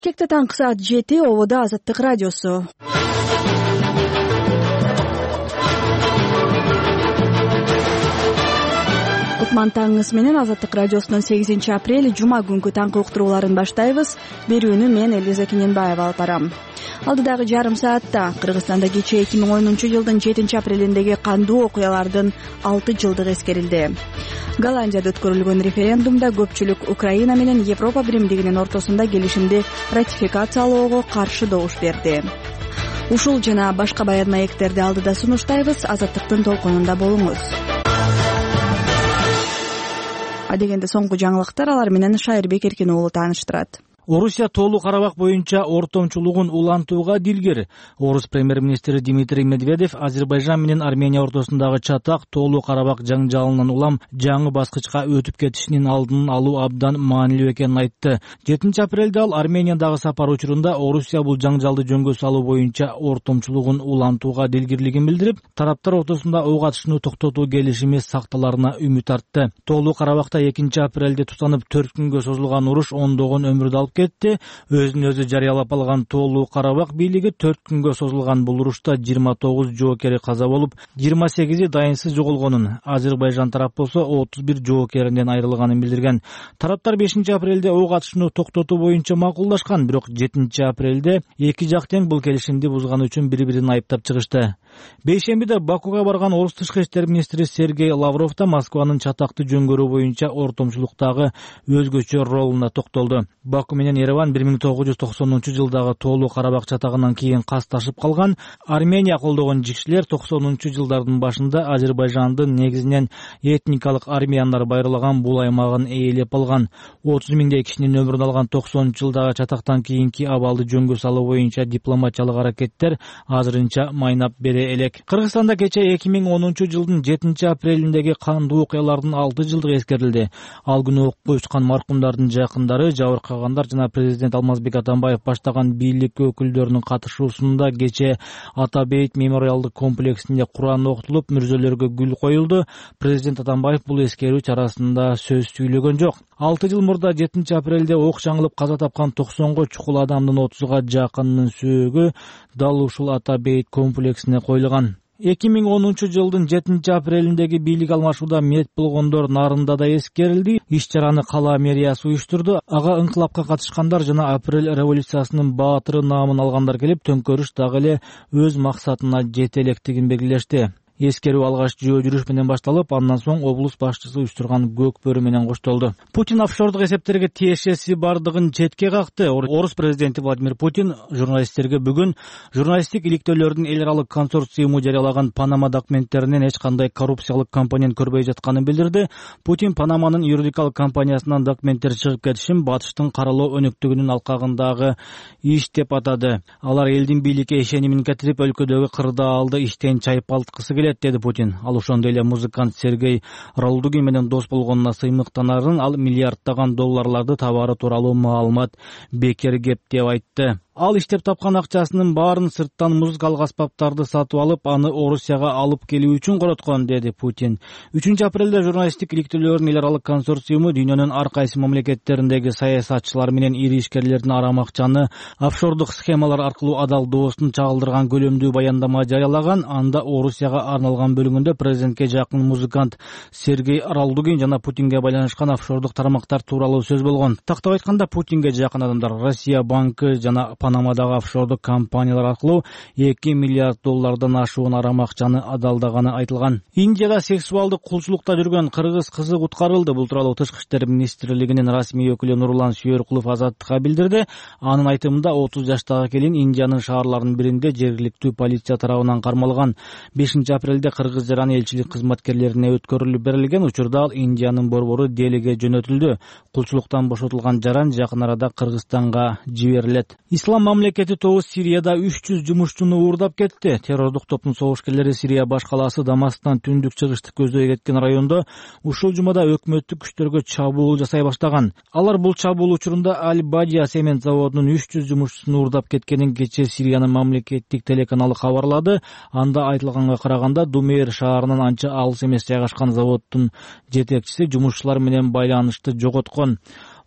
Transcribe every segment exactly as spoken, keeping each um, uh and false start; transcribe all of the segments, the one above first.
Кекте таңкы саат жети, ободо Азаттык радиосу. Кутман таңыңыз менен Азаттык радиосунун сегизинчи апрель жума күнкү таңкы уктурууларын баштайбыз. Берүүнү мен Элиза Кененбаева алып барам. Алдыдагы жарым саатта Кыргызстанда кечээ эки миң онунчу жылдын жетинчи апрелиндеги кандуу окуялардын алты жылдыгы эскерилди. Голландияда өткөрүлгөн референдумда көпчүлүк Украина менен Европа биримдигинин ортосунда келишимди ратификациялоого каршы добуш берди. Ушул жана башка баян маектерди алдыда сунуштайбыз. Азаттыктын толкунунда болуңуз. Адегенде соңку жаңылыктар, алар менен Шайырбек Эркин уулу тааныштырат. Орусия тоолуу Карабак боюнча ортомчулугун улантууга дилгер. Орус премьер-министри Дмитрий Медведев Азербайжан менен Армения ортосундагы чатак тоолуу Карабак жаңжалынан улам жаңы баскычка өтүп кетишинин алдын алуу абдан маанилүү экенин айтты. жетинчи апрелде ал Армениядагы сапар учурунда Орусия бул жаңжалды жөнгө салуу боюнча ортомчулугун улантууга дилгирлигин билдирип, тараптар ортосунда ок атышууну токтотуу келишими сакталарына үмүт артты. Тоолуу Карабакта экинчи апрелде тутанып төрт күнгө созулган уруш ондогон өмүрдү алып кетти. Өзүн өзү жарыялап алган тоолуу Карабак бийлиги төрт күнгө созулган бул урушта жыйырма тогуз жоокери каза болуп, жыйырма сегизи дайынсыз жоголгонун, Азербайжан тарап болсо отуз бир жоокеринен айрылганын билдирген. Тараптар бешинчи апрелде ок атышууну токтотуу боюнча макулдашкан, бирок жетинчи апрелде эки жак тең бул келишимди бузганы үчүн бири-бирин айыптап чыгышты. Бейшембиде Бакуга барган Орус тышкы иштер министри Сергей Лавров да Москванын чатакты жөнгөрүү боюнча ортомчулуктагы өзгөчө ролуна токтолду. Баку менен Ереван бир миң тогуз жүз токсонунчу жылдагы тоолуу Карабак чатагынан кийин касташып калган. Армения колдогон жикшилер токсонунчу жылдардын башында Азербайжандын негизинен этникалык армяндар байырлаган бул аймагын ээлеп алган. отуз миңдей кишинин өмүрүн алган токсонунчу жылдагы чатактан кийинки абалды жөнгө салуу боюнча дипломатиялык аракеттер азырынча майнап бере элек. Кыргызстанда кечээ эки миң онунчу жылдын жетинчи апрелиндеги кандуу окуялардын алты жылдыгы эскерилди. Ал күнү окко учкан маркумдардын жакындары, жабыркагандар жана президент Алмазбек Атамбаев баштаган бийлик өкүлдөрүнүн катышуусунда кечээ Ата Бейит мемориалдык комплексинде Куран окутулуп, мүрзөлөргө гүл коюлду. Президент Атамбаев бул эскерүү чарасында сөз сүйлөгөн жок. алты жыл мурда жетинчи апрелде ок жаңылып каза тапкан токсонго чукул адамдын отузга жакынынын сөөгү дал ушул Ата Бейит комплексине коюлган. эки миң онунчу жылдын жетинчи апрелиндеги бийлик алмашууда мерт болгондор нарында да эскерилди. Иш-чараны кала мэриясы уюштурду. Ага ыңкылапка катышкандар жана апрель революциясынын баатыры наамын алгандар келип, төңкөрүш дагы эле өз максатына жете электигин белгилешти. Эскерүү алгач жөө жүрүш менен башталып, андан соң облус башчысы уюштурган көкбөрү менен коштолду. Путин офшордук эсептерге тиешеси бардыгын четке какты. Орус президенти Владимир Путин журналисттерге бүгүн журналисттик иликтөөлөрдүн эл аралык консорциуму жарыялаган Панама документтеринен эч кандай коррупциялык компонент көрбөй жатканын билдирди. Путин Панаманын юридикалык компаниясынан документтер чыгып кетишин батыштын каралоо өнөктүгүнүн алкагындагы иш деп атады. Алар элдин бийликке ишенимин кетирип, өлкөдөгү кырдаалды иштен чайып алткысы келет, деди Путин. Ал ошондой эле музыкант Сергей Ралдугин менен дос болгонуна сыймыктанарын, ал миллиарддаган долларларды табары тууралуу маалымат бекер кеп деп айтты. Ал иштеп тапкан акчасынын баарын сырттан музыкалык аспаптарды сатып алып, аны Орусияга алып келүү үчүн короткон, деди Путин. үчүнчү апрелде журналисттик иликтөөлөрдүн эл аралык консорциуму дүйнөнүн ар кайсы мамлекеттериндеги саясатчылар менен ири ишкерлердин арам акчаны офшордук схемалар аркылуу адалдоосун чагылдырган көлөмдүү баяндама жарыялаган. Анда Орусияга арналган бөлүгүндө президентке жакын музыкант Сергей Ралдугин жана Путинге байланышкан офшордук тармактар тууралуу сөз болгон. Тактап айтканда, Путинге жакын адамдар Россия банкы жана Панамадагы офшордук компаниялар аркылуу эки миллиард доллардан ашуун арам акчаны адалдаганы айтылган. Индияда сексуалдык кулчулукта жүргөн кыргыз кызы куткарылды. Бул тууралуу Тышкы иштер министрлигинин расмий өкүлү Нурлан Сүйөркулов Азаттыкка билдирди. Анын айтымында отуз жаштагы келин Индиянын шаарларынын биринде жергиликтүү полиция тарабынан кармалган. бешинчи апрелде кыргыз жараны элчилик кызматкерлерине өткөрүлүп берилген. Учурда ал Индиянын борбору Делиге жөнөтүлдү. Кулчулуктан бошотулган жаран жакын арада Кыргызстанга жиберилет. Ислам мамлекети тобу Сирияда үч жүз жумушчуну уурдап кетти. Террордук топтун согушкерлери Сирия баш калаасы Дамасктан түндүк чыгышты көздөй кеткен райондо ушул жумада өкмөттүк күчтөргө чабуул жасай баштаган. Алар бул чабуул учурунда Аль-Бадия цемент заводунун үч жүз жумушчусун уурдап кеткенин кечээ Сириянын мамлекеттик телеканалы кабарлады. Анда айтылганга караганда Думейр шаарынан анча алыс эмес жайгашкан заводдун жетекчиси жумушчулар менен байланышты жоготкон.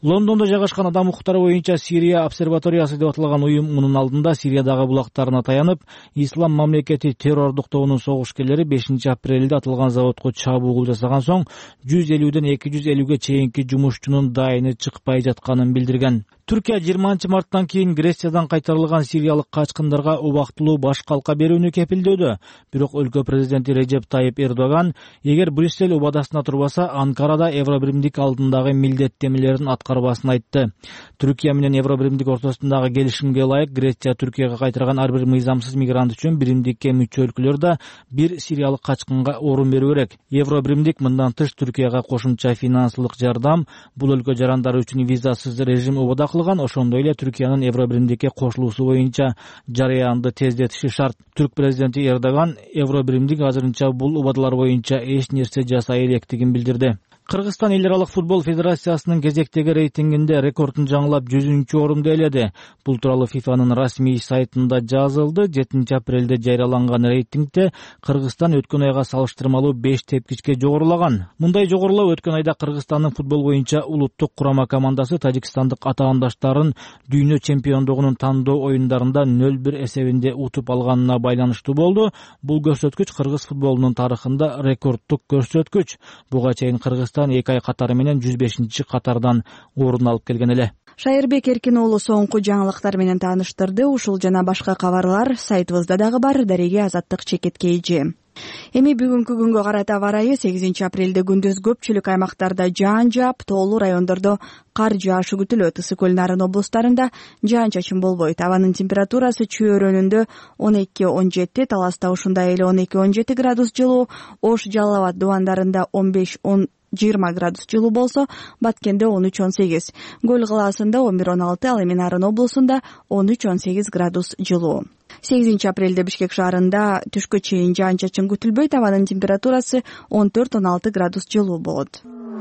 Лондондо жайгашкан Адам укуктары боюнча Сирия обсерваториясы деп аталган уюм мунун алдында Сириядагы булактарына таянып, Ислам мамлекети террордук тобунун согушкерлери бешинчи апрелде атылган заводко чабуул жасаган соң жүз элүүдөн эки жүз элүүгө чейинки жумушчунун дайыны чыкпай жатканын билдирген. Түркия жыйырманчы марттан кийин Грециядан кайтарылган сириялык качкындарга убактылуу баш калка берүүнү кепилдөөдө. Бирок өлкө президенти Режеп Тайип Эрдоган эгер Брюссель убадасына турбаса, Анкарада Евробиримдик алдындагы милдеттенмелерин аткарбасын айтты. Түркия менен Евробиримдик ортосундагы келишимге ылайык Греция Түркияга кайтарган ар бир мыйзамсыз мигрант үчүн биримдикке мүчө өлкөлөр да бир сириялык качкынга орун берүү керек. Евробиримдик мындан тыш Түркияга кошумча финансылык жардам, бул өлкө жарандары үчүн визасыз режим убада кылган, ошондой эле Түркиянын Евробиримдикке кошулуусу боюнча жарыянды тездетиши шарт. Түрк президенти Эрдоган Евробиримдик азырынча бул убадалар боюнча эч нерсе жасай электигин билдирди. Кыргызстан эл аралык футбол федерациясынын кезектеги рейтингинде рекордун жаңылап жүзүнчү орунду ээледи. Бул тууралуу ФИФАнын расмий сайтында жазылды. жетинчи апрелде жарыяланган рейтингде Кыргызстан өткөн айга салыштырмалуу беш тепкичке жогорулаган. Мындай жогорулоо өткөн айда Кыргызстандын футбол боюнча улуттук курама командасы тажикстандык атаандаштарын дүйнө чемпиондугунун тандоо оюндарында нөл бир эсебинде утуп алганына байланыштуу болду. Бул көрсөткүч кыргыз футболунун тарыхында рекордтук көрсөткүч. Буга чейин Кыргыз эки ай катары менен жүз бешинчи катардан орун алып келген эле. Шайырбек Эркин уулу соңку жаңылыктар менен тааныштырды. Ушул жана башка кабарлар сайтыбызда дагы бар. Дареги Азаттык чекеткейжи. Эми бүгүнкү күнгө карата аба ырайы сегизинчи апрелде күндүз көпчүлүк аймактарда жаан жаап, тоолуу райондордо кар жаашы күтүлөт. Ысык көл Нарын облустарында жаан чачын болбойт. Абанын температурасы Чүй-Өрөнүндө он эки он жети, Таласта ушундай эле он эки он жети градус жылуу, Ош, Жалал Абад дубандарында он беш он жыйырма градус жылуу болсо, Баткенде он үч он сегиз, Көл калаасында он бир он алты, ал эми Нарын облусунда он үч он сегиз градус жылуу. сегизинчи апрелде Бишкек шаарында түшкө чейин жаан чачын күтүлбөйт. Абанын температурасы он төрт он алты градус жылуу болот.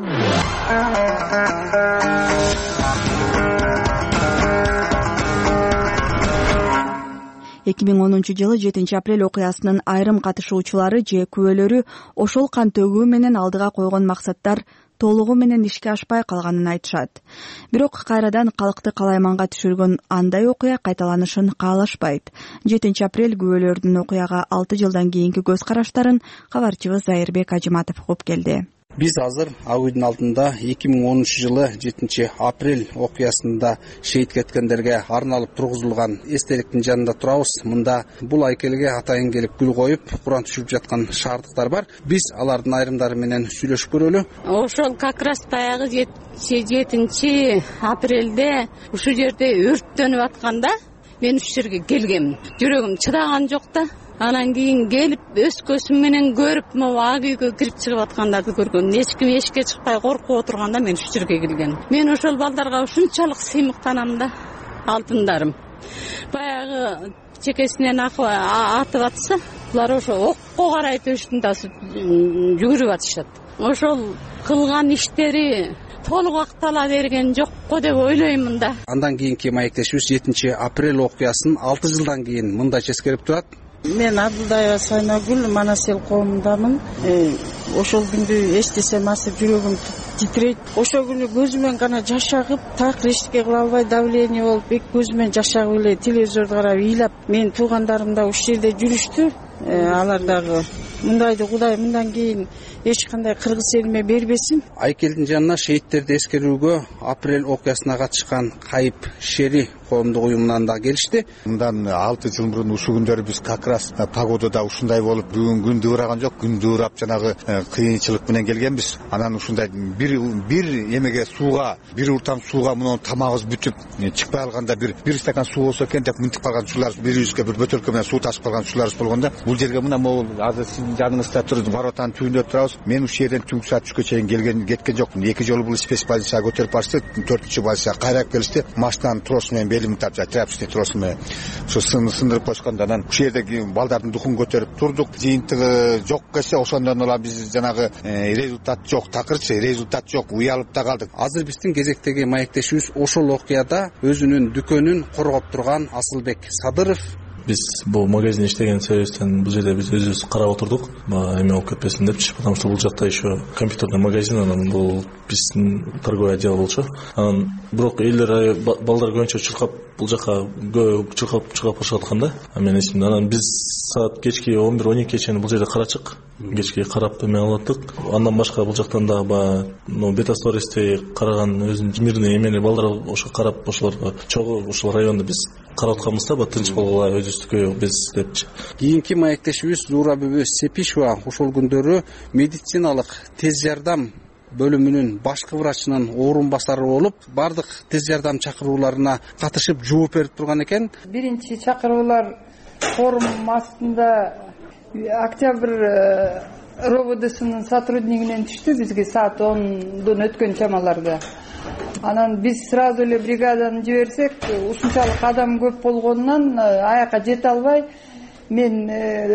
эки миң онунчу жылы жетинчи апрель окуясынын айрым катышуучулары же күбөлөрү ошол кан төгүү менен алдыга койгон максаттар толугу менен ишке ашпай калганын айтышат. Бирок кайрадан калкты калайманга түшүргөн андай окуя кайталанышын каалашпайт. жетинчи апрель күбөлөрдүн окуяга алты жылдан кийинки көз караштарын кабарчыбыз Зайырбек Ажыматов угуп келди. Биз азыр ак үйдүн алдында эки миң онунчу жылы жетинчи апрель окуясында шейит кеткендерге арналып тургузулган эстеликтин жанында турабыз. Мында бул айкелге атайын келип гүл коюп, Куран түшүрүп жаткан шаардыктар бар. Биз алардын айрымдары менен сүйлөшүп көрөлү. Ошол как раз баягы жетинчи апрелде ушул жерде өрттөнүп атканда мен ушул жерге келгемин. Жүрөгүм чыдаган жок да. Анан кийин келип өз көзүм менен көрүп, могу ак үйгө кирип чыгып аткандарды көргөн. Эч ким эшикке чыкпай коркуп отурганда мен ушул жерге келгем. Мен ошол балдарга ушунчалык сыймыктанам да, алтындарым. Баягы чекесинен атып атса, булар ошо окко карай төштүн тасып жүгүрүп атышат. Ошол кылган иштери толук актала берген жокко деп ойлоймун да. Андан кийинки маектешибиз жетинчи апрель окуясын алты жылдан кийин мындайча эскерип турат. Мен Абдулдаева Сайнагүл, Манасел коомундамын. Ошол күндү эстесем асып жүрөгүм титрейт. Ошол күнү көзүмөн гана жаш агып, такыр эчтеке кыла албай давление болуп, эки көзүмөн жаш агып эле телевизорду карап ыйлап, мен туугандарым да ушул жерде жүрүштү. Алар дагы мындайды Кудай мындан кийин эч кандай кыргыз элиме бербесин. Айкелдин жанына шейттерди эскерүүгө апрель окуясына катышкан Кайып Шери коомдук уюмунан да келишти. Мындан алты жыл мурун ушул күндөрү биз как раз погодада ушундай болуп, бүгүн күн дыбыраган жок, күн дыбырап жанагы кыйынчылык менен келгенбиз. Анан ушундай бир бир эмеге сууга, бир уртам сууга муну тамагыбыз бүтүп чыкпай алганда бир бир стакан суу болсо экен деп мынтип калган учурларыбыз, бирибизге бир бөтөлкө менен суу ташып калган учурларыбыз болгондо, бул жерге мына могу азыр сиздин жаныңызда туруп баратан түбүндө турабыз. Мен ушул жерден түнкү саат үчкө чейин келген кеткен жокмун. Эки жолу бул спец позицияга көтөрүп барышты, төртүнчү позицияга кайрап келишти. Машинанын тросу менен белимди тартып, тряпочный тросу менен ушу сындырып койшкондо, анан ушул жердеги балдардын духун көтөрүп турдук. Жыйынтыгы жок келсе, ошондон улам биз жанагы результат жок, такырчы результат жок, уялып да калдык. Азыр биздин кезектеги маектешибиз ошол окуяда өзүнүн дүкөнүн коргоп турган Асылбек Садыров биз бул магазин иштеген себептен бул жерде биз өзүбүз карап отурдук, эме болуп кетпесин депчи, потому что бул жакта еще компьютерный магазин, анан бул биздин торговый отдел болчу. Анан бирок элдер балдар көбүнчө чуркап бул жака чуркап чуркап башып атканда, мен эсимде. Анан биз саат кечки он бир он эки чейин бул жерде карачык, кечки карап эме алып аттык. Андан башка бул жактан дагы баягы бета стористи караган өзүнүн мирный эмени балдар ошо карап, ошолорго чогуу ушул районду биз карап атканбыз да, тынч болгула өзүбүздүкү биз депчи. Кийинки маектешибиз Зуура бүбү Сепишева ошол күндөрү медициналык тез жардам бөлүмүнүн башкы врачынын орун басары болуп, бардык тез жардам чакырууларына катышып жооп берип турган экен. Биринчи чакыруулар форум астында Октябрь РОВДсынын сотруднигинен түштү бизге саат ондон өткөн чамаларда. Анан биз сразу эле бригаданы жиберсек, ушунчалык адам көп болгондон аяка жете албай, мен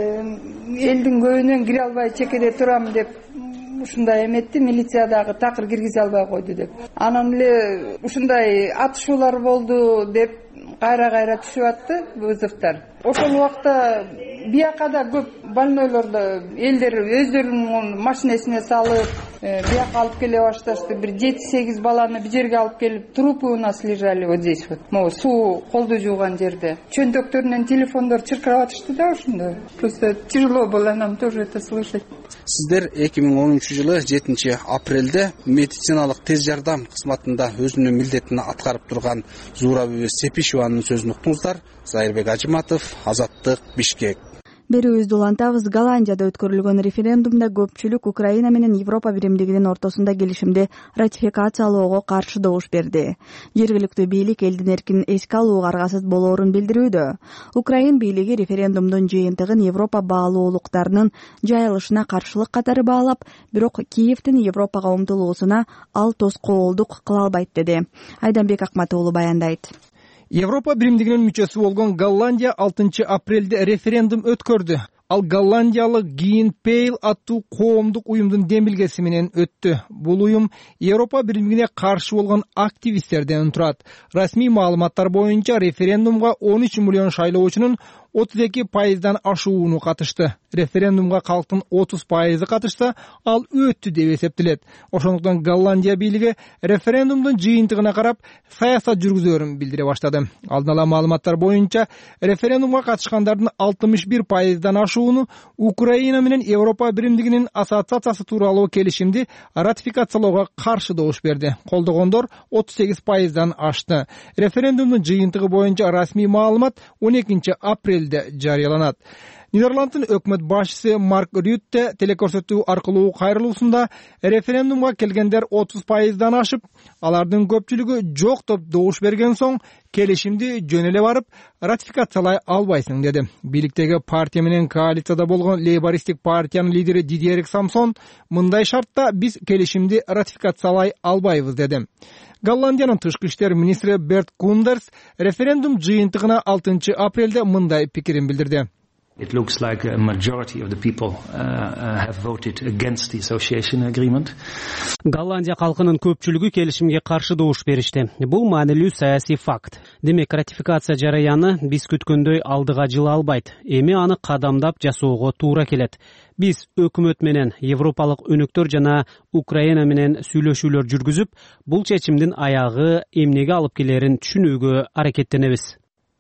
элдин көбүнөн кире албай чекеде турам деп ушундай эметти, милиция дагы такыр киргизе албай койду деп. Анан эле ушундай атышуулар болду деп кайра-кайра түшүп атты вызовдор. Ошол убакта бияка да көп больнойлорду элдер өздөрүнүн машинесине салып, бияка алып келе башташты. Бир жети сегиз баланы бир жерге алып келип, трупы у нас лежали вот здесь вот. Могу суу колду жууган жерде. Чөнтөктөрүнөн телефондор чыркырап атышты да ошондо. Просто тяжело было нам тоже это слышать. Сиздер эки миң онунчу жылы жетинчи апрелде медициналык тез жардам кызматында өзүнүн милдетин аткарып турган Зуура бүбү Сепишеванын сөзүн уктуңуздар. Зайырбек Ажыматов, Азаттык, Бишкек. Берүүбүздү улантабыз. Голландияда өткөрүлгөн референдумда көпчүлүк Украина менен Европа биримдигинин ортосунда келишимди ратификациялоого каршы добуш берди. Жергиликтүү бийлик элдин эркин эске алууга аргасыз болоорун билдирүүдө. Украин бийлиги референдумдун жыйынтыгын Европа баалуулуктарынын жайылышына каршылык катары баалап, бирок Киевдин Европага умтулуусуна ал тоскоолдук кыла албайт деди. Айданбек Акматуулу баяндайт. Европа биримдигинин мүчөсү болгон Голландия алтынчы апрелде референдум өткөрдү. Ал голландиялык Green Pale аттуу коомдук уюмдун демилгеси менен өттү. Бул уюм Европа биримдигине каршы болгон активисттерден турат. Расмий маалыматтар боюнча референдумга он үч миллион шайлоочунун отуз эки пайыздан ашууну катышты. Референдумга калктын отуз пайызы катышса, ал өттү деп эсептелет. Ошондуктан Голландия бийлиги референдумдун жыйынтыгына карап саясат жүргүзөөрүн билдире баштады. Алдын ала маалыматтар боюнча референдумга катышкандардын алтымыш бир пайыздан ашууну Украина менен Европа биримдигинин ассоциациясы тууралуу келишимди ратификациялоого каршы добуш берди. Колдогондор отуз сегиз пайыздан ашты. Референдумдун жыйынтыгы боюнча расмий маалымат он экинчи апрелде жарыяланат. Нидерландтын өкмөт башчысы Марк Рютте телекөрсөтүү аркылуу кайрылуусунда референдумга келгендер отуз пайыздан ашып, алардын көпчүлүгү жок деп добуш берген соң келишимди жөн эле барып ратификациялай албайсың деди. Бийликтеги партия менен коалицияда болгон лейбористик партиянын лидери Дидьерик Самсон мындай шартта биз келишимди ратификациялай албайбыз деди. Голландиянын тышкы иштер министри Берт Кундерс референдум жыйынтыгына алтынчы апрелде мындай пикирин билдирди. It looks like a majority of the people uh, uh, have voted against the association agreement. Голландия калкынын көпчүлүгү келишимге каршы добуш беришти. Бул маанилүү саясий факт. Демек, ратификация жараяны биз күткөндөй алдыга жыла албайт. Эми аны кадамдап жасоого туура келет. Биз өкмөт менен европалык өнөктөр жана Украина менен сүйлөшүүлөр жүргүзүп, бул чечимдин аягы эмнеге алып келерин түшүнүүгө аракеттенебиз.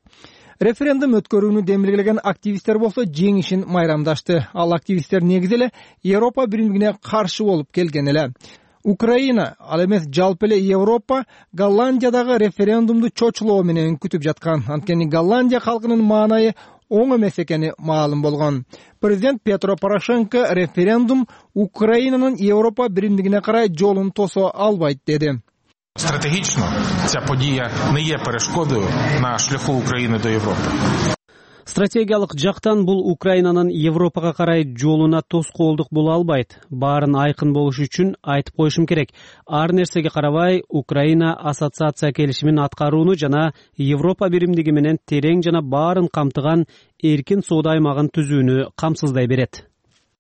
Референдум өткөрүүнү демилгелеген активисттер болсо жеңишин майрамдашты. Ал активисттер негизи эле Европа биримдигине каршы болуп келген эле. Украина, ал эмес жалпы эле Европа Голландиядагы референдумду чочулоо менен күтүп жаткан. Анткени Голландия калкынын маанайы оң эмес экени маалым болгон. Президент Петро Порошенко референдум Украинанын Европа биримдигине карай жолун тосо албайт деди. Стратегічно ця подія не є перешкодою на шляху України до Європи. Стратегиялык жактан бул Украинанын Европага карай жолуна тоскоолдук боло албайт. Баарын айкын болуш үчүн айтып коюшум керек. Ар нерсеге карабай Украина ассоциация келишимин аткарууну жана Европа биримдиги менен терең жана баарын камтыган эркин соода аймагын түзүүнү камсыздай берет.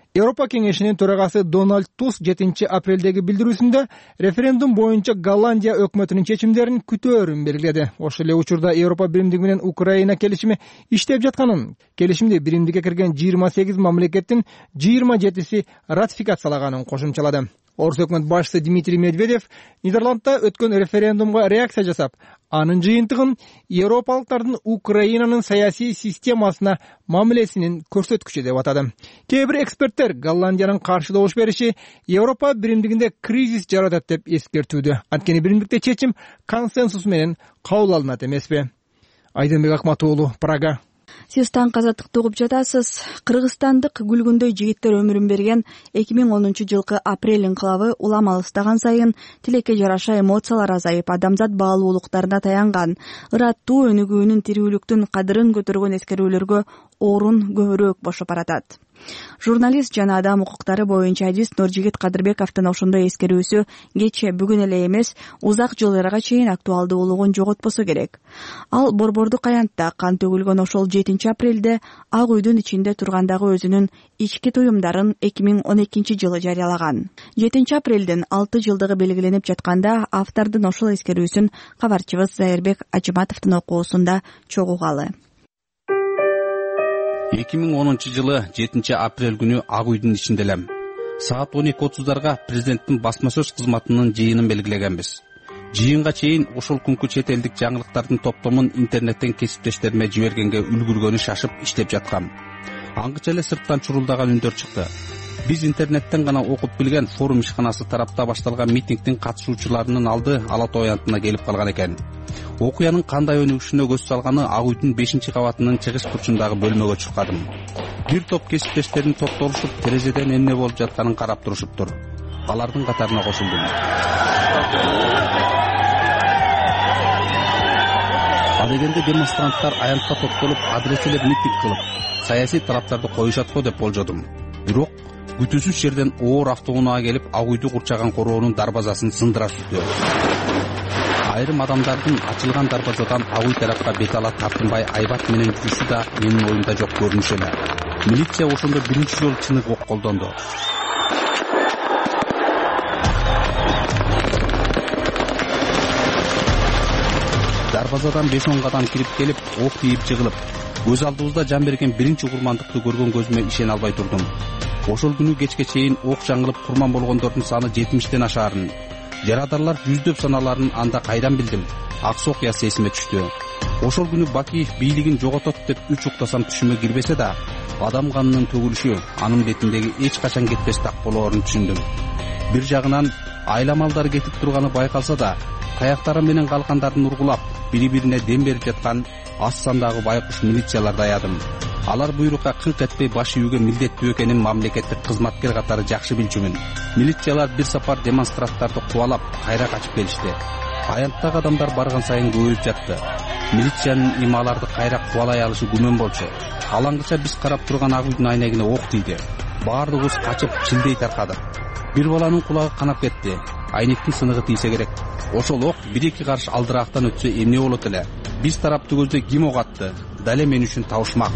Европа кеңешинин төрагасы Дональд Туск жетинчи апрелдеги билдирүүсүндө референдум боюнча Голландия өкмөтүнүн чечимдерин күтөөрүн белгиледи. Ошол эле учурда Европа биримдиги менен Украина келишими иштеп жатканын, келишимди биримдикке кирген жыйырма сегиз мамлекеттин жыйырма жетиси ратификациялаганын кошумчалады. Орус өкмөт башчысы Дмитрий Медведев Нидерландта өткөн референдумга реакция жасап, анын жыйынтыгын европалыктардын Украинанын саясий системасына мамилесинин көрсөткүчү деп атады. Кээ бир эксперттер Голландиянын каршы добуш бериши Европа биримдигинде кризис жаратат деп эскертүүдө. Анткени биримдикте чечим консенсус менен кабыл алынат эмеспи? Айдынбек Акматуулу, Прага. Сиз таң казаттыкты угуп жатасыз. Кыргызстандык күлгүндөй жигиттер өмүрүн берген эки миң онунчу жылкы апрель инкылабы улам алыстаган сайын тилекке жараша эмоциялар азайып, адамзат баалуулуктарына таянган. Ыраттуу өнүгүүнүн тирүүлүктүн кадырын көтөргөн эскерүүлөргө орун көбүрөөк бошоп баратат. Журналист жана адам укуктары боюнча адист Нуржигит Кадырбековдун ошондой эскерүүсү кече бүгүн эле эмес, узак жылдарга чейин актуалдуулугун жоготпосо керек. Ал борбордук аянтта кан төгүлгөн ошол жетинчи апрелде Ак үйдүн ичинде тургандагы өзүнүн ички туюмдарын эки миң он экинчи жылы жарыялаган. жетинчи апрелдин алты жылдыгы белгиленип жатканда автордун ошол эскерүүсүн кабарчыбыз Зайырбек Ажыматовдун окуусунда чогугалы. эки миң онунчу жылы жетинчи апрель күнү Ак үйдүн ичинде элем. Саат он эки отуздарга президенттин басма сөз кызматынын жыйынын белгилегенбиз. Жыйынга чейин ошол күнкү чет элдик жаңылыктардын топтомун интернеттен кесиптештериме жибергенге үлгүргөнү шашып иштеп жаткам. Аңгыча эле сырттан чурулдаган үндөр чыкты. Биз интернеттен гана окуп билген форум ишканасы тарапта башталган митингдин катышуучуларынын алды Ала Тоо аянтына келип калган экен. Окуянын кандай өнүгүшүнө көз салганы Ак үйдүн бешинчи кабатынын чыгыш бурчундагы бөлмөгө чуркадым. Бир топ кесиптештерин топтолушуп терезеден эмне болуп жатканын карап турушуптур. Алардын катарына кошулдум. Адегенде демонстранттар аянтка топтолуп, адреселеп митинг кылып, саясий талаптарды коюшат го деп болжодум. Бирок күтүүсүз жерден оор автоунаа келип, Ак үйдү курчаган короонун дарбазасын сындыра сүрдү. Айрым адамдардын ачылган дарбазадан Ак үй тарапка бет ала тартынбай айбат менен жүрүшү да менин оюмда жок көрүнүш эле. Милиция ошондо биринчи жолу чынык ок колдонду. Дарбазадан беш он кадам кирип келип, ок тийип жыгылып, көз алдыбызда жан берген биринчи курмандыкты көргөн көзүмө ишене албай турдум. Ошол күнү кечке чейин ок жаңылып курман болгондордун саны жетимиштен ашаарын, жарадарлар жүздөп саналарын анда кайдан билдим. Аксы окуясы эсиме түштү. Ошол күнү Бакиев бийлигин жоготот деп үч уктасам түшүмө кирбесе да, адам канынын төгүлүшү анын бетиндеги эч качан кетпес так болоорун түшүндүм. Бир жагынан айламалдар кетип турганы байкалса да, таяктары менен калкандарын ургулап, бири-бирине дем берип жаткан аз сандагы байкуш милицияларды аядым. Алар буйрукка кыңк этпей баш ийүүгө милдеттүү экенин мамлекеттик кызматкер катары жакшы билчүмүн. Милициялар бир сапар демонстранттарды кубалап, кайра качып келишти. Аянттагы адамдар барган сайын көбөйүп жатты. Милициянын ималарды кайра кубалай алышы күмөн болчу. Алаңгыча биз карап турган Ак үйдүн айнегине ок тийди. Баардыгыбыз качып чилдей таркадык. Бир баланын кулагы канап кетти. Айнектин сыныгы тийсе керек. Ошол ок бир-эки карыш алдырактан өтсө эмне болот эле? Биз тараптуу көздөй ким ок атты? Дале мен үчүн табышмак.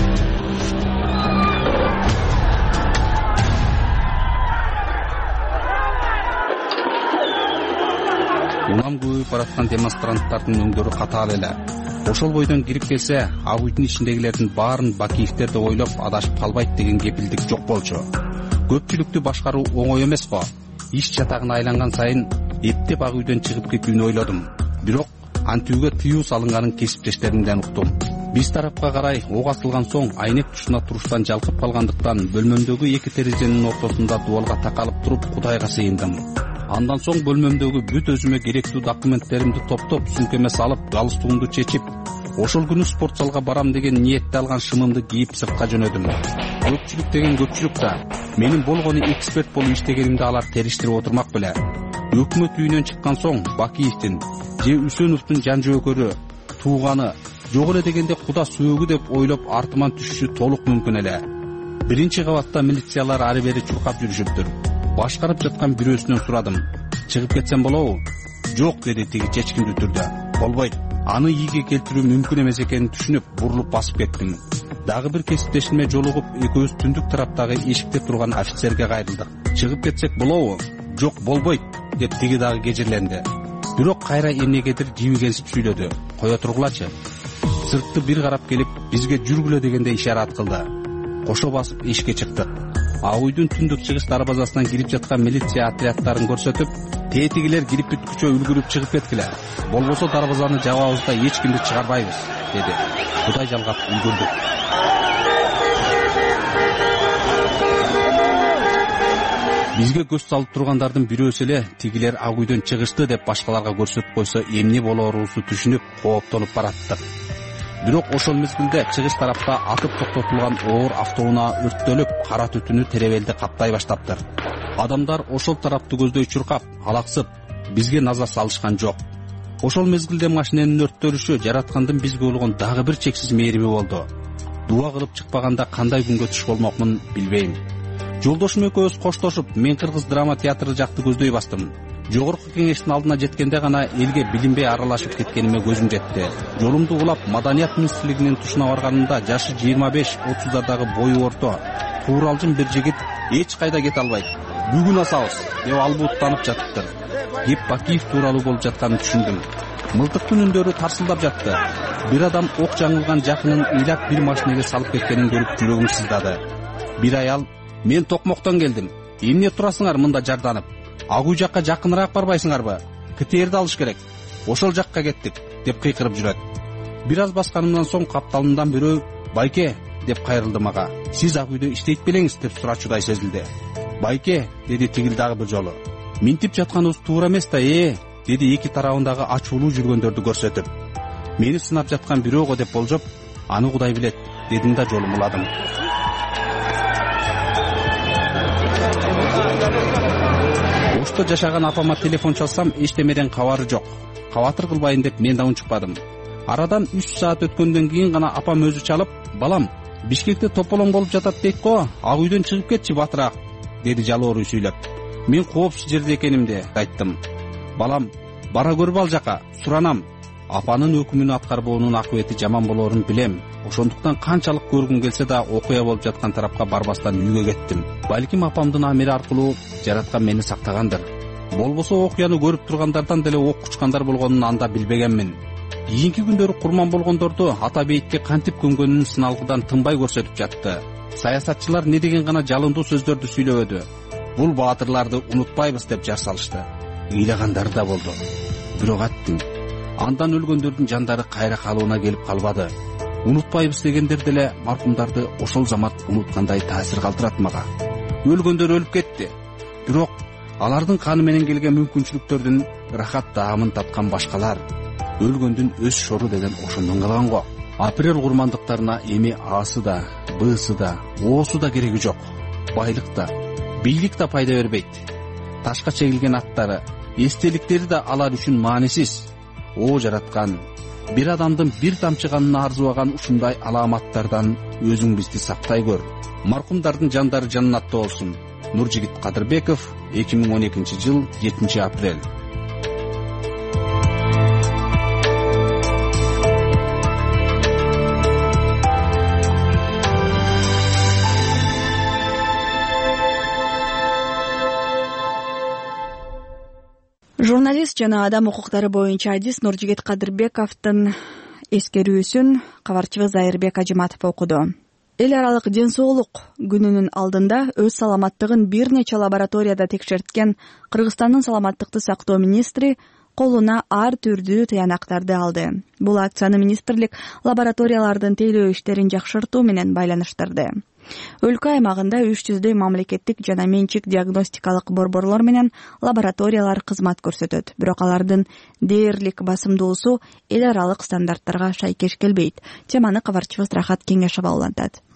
Улам көбөйүп бараткан демонстранттардын өңдөрү катаал эле. Ошол бойдон кирип келсе, Ак үйдүн ичиндегилердин баарын Бакиевдер деп ойлоп адашып калбайт деген кепилдик жок болчу. Көпчүлүктү башкаруу оңой эмес го. Иш чатагына айланган сайын эптеп Ак үйдөн чыгып кетүүнү ойлодум. Бирок антүүгө тыюу салынганын кесиптештеримден уктум. Биз тарапка карай ок атылган соң айнек тушуна туруштан жалкып калгандыктан бөлмөмдөгү эки терезенин ортосунда дубалга такалып туруп Кудайга сыйындым. Андан соң бөлмөмдөгү бүт өзүмө керектүү документтеримди топтоп, сумкеме салып, галстугумду чечип, ошол күнү спорт залга барам деген ниетте алган шымымды кийип сыртка жөнөдүм. Көпчүлүк деген көпчүлүк да менин болгону эксперт болуп иштегенимди алар териштирип отурмак беле. Өкмөт үйүнөн чыккан соң Бакиевдин же Үсөновдун жан жоокөрү, тууганы, жок эле дегенде куда сөөгү деп ойлоп артыман түшүшү толук мүмкүн эле. Биринчи кабатта милициялар ары бери чуркап жүрүшүптүр. Башкарып жаткан бирөөсүнөн сурадым. Чыгып кетсем болобу? Жок деди тиги чечкиндүү түрдө. Болбойт. Аны ийге келтирүү мүмкүн эмес экенин түшүнүп, бурулуп басып кеттим. дагы бир кесиптешиме жолугуп экөөбүз түндүк тараптагы эшикте турган офицерге кайрылдык. Чыгып кетсек болобу? Жок, болбойт деп тиги дагы кежирленди. Бирок кайра эмнегедир жибигенсип сүйлөдү. Кое тургулачы. Сыртты бир карап келип, бизге жүргүлө дегенде ишарат кылды. Кошо басып эшикке чыктык. Ак үйдүн түндүк чыгыш дарбазасынан кирип жаткан милиция отряддарын көрсөтүп, тетигилер кирип бүткүчө үлгүрүп чыгып кеткиле. Болбосо дарбазаны жабабызда эч кимди чыгарбайбыз, деди. Кудай жалгап үлгүрдүк. Бизге көз салып тургандардын бирөөсү эле тигилер ак үйдөн чыгышты деп башкаларга көрсөтүп койсо эмне болоорубузду түшүнүп, кооптонуп бараттык. Бирок ошол мезгилде чыгыш тарапта атып токтотулган оор автоунаа өрттөлүп, кара түтүнү теребелди каптай баштаптыр. Адамдар ошол тарапты көздөй чуркап, алаксып, бизге назар салышкан жок. Ошол мезгилде машиненин өрттөлүшү жараткандын бизге болгон дагы бир чексиз мээрими болду. Дуа кылып чыкпаганда кандай күнгө түш болмокмун билбейм. Жолдошум экөөбүз коштошуп, мен Кыргыз драма театры жакты көздөй бастым. Жогорку кеңештин алдына жеткенде гана элге билинбей аралашып кеткениме көзүм жетти. Жолумду улап Маданият министрлигинин тушуна барганымда жашы жыйырма беш отуздардагы бою орто, тууралжын бир жигит эч кайда кете албайт. Бүгүн асабыз деп албуттанып жатыптыр. Кеп Бакиев тууралуу болуп жатканын түшүндүм. Мылтыктын үндөрү тарсылдап жатты. Бир адам ок жаңылган жакынын ыйлап бир машинеге салып кеткенин көрүп жүрөгүм сыздады. Бир аял: "Мен Токмоктон келдим. Эмне турасыңар мында жарданып? Ак үй жакка жакыныраак барбайсыңарбы? КТРди алыш керек. Ошол жакка кеттик" деп кыйкырып жүрөт. Бир аз басканымдан соң капталымдан бирөө: "Байке" деп кайрылды мага. "Сиз ак үйдө иштейт белеңиз" деп сурачудай сезилди. "Байке" деди тигил дагы бир жолу. "Минтип жатканыбыз туура эмес да, э" деди эки тарабындагы ачуулуу жүргөндөрдү көрсөтүп. "Мени сынап жаткан бирөө го" деп болжоп, "Аны Кудай билет" дедим да жолум уладым. Ошто жашаган апама телефон чалсам, эчтемеден кабары жок. Кабатыр кылбайын деп мен да унчукпадым. Арадан үч саат өткөндөн кийин гана апам өзү чалып: "Балам, Бишкекте тополоң болуп жатат дейт го, ак үйдөн чыгып кетчи батыраак" деди жалооруу сүйлөп. Мен коопсуз жерде экенимди айттым. "Балам, бара көрбө ал жака, суранам. Апанын өкүмүн аткарбоонун акыбети жаман болоорун билем. Ошондуктан канчалык көргүм келсе да окуя болуп жаткан тарапка барбастан үйгө кеттим. Балким апамдын амири аркылуу жараткан мени сактагандыр. Болбосо окуяны көрүп тургандардан деле ок кучкандар болгонун анда билбегенмин. Кийинки күндөрү курман болгондорду ата бейитке кантип көмгөнүн сыналгыдан тынбай көрсөтүп жатты. Саясатчылар не деген гана жалындуу сөздөрдү сүйлөбөдү. Бул баатырларды унутпайбыз деп жар салышты. Ыйлагандар да болду. Бирок аттың андан өлгөндөрдүн жандары кайра калыбына келип калбады. Унутпайбыз дегендер деле маркумдарды ошол замат унуткандай таасир калтырат мага. Өлгөндөр өлүп кетти. Бирок алардын каны менен келген мүмкүнчүлүктөрдүн рахат даамын таткан башкалар. Өлгөндүн өз шору деген ошондон калган го. Апрель курмандыктарына эми Асы да, Бсы да, Оосу да кереги жок. Байлык да, бийлик да пайда бербейт. Ташка чегилген аттары, эстеликтери да алар үчүн маанисиз. О жараткан, бир адамдын бир тамчы канына арзубаган ушундай аламаттардан өзүң бизди сактай көр. Маркумдардын жандары жаннатта болсун. Нуржигит Кадырбеков, эки миң он экинчи жыл жетинчи апрель. Журналист жана адам укуктары боюнча адис Нуржигит Кадырбековдун эскерүүсүн кабарчыбыз Айырбек Ажыматов окуду. Эл аралык ден соолук күнүнүн алдында өз саламаттыгын бир нече лабораторияда текшерткен Кыргызстандын саламаттыкты сактоо министри колуна ар түрдүү тыянактарды алды. Бул акцияны министрлик лабораториялардын тейлөө иштерин жакшыртуу менен байланыштырды. Өлкө аймагында үч жүздөй мамлекеттик жана менчик диагностикалык борборлор менен лабораториялар кызмат көрсөтөт. Бирок алардын дээрлик басымдуусу эл аралык стандарттарга шайкеш келбейт. Теманы кабарчыбыз Рахат Кеңешова улантат.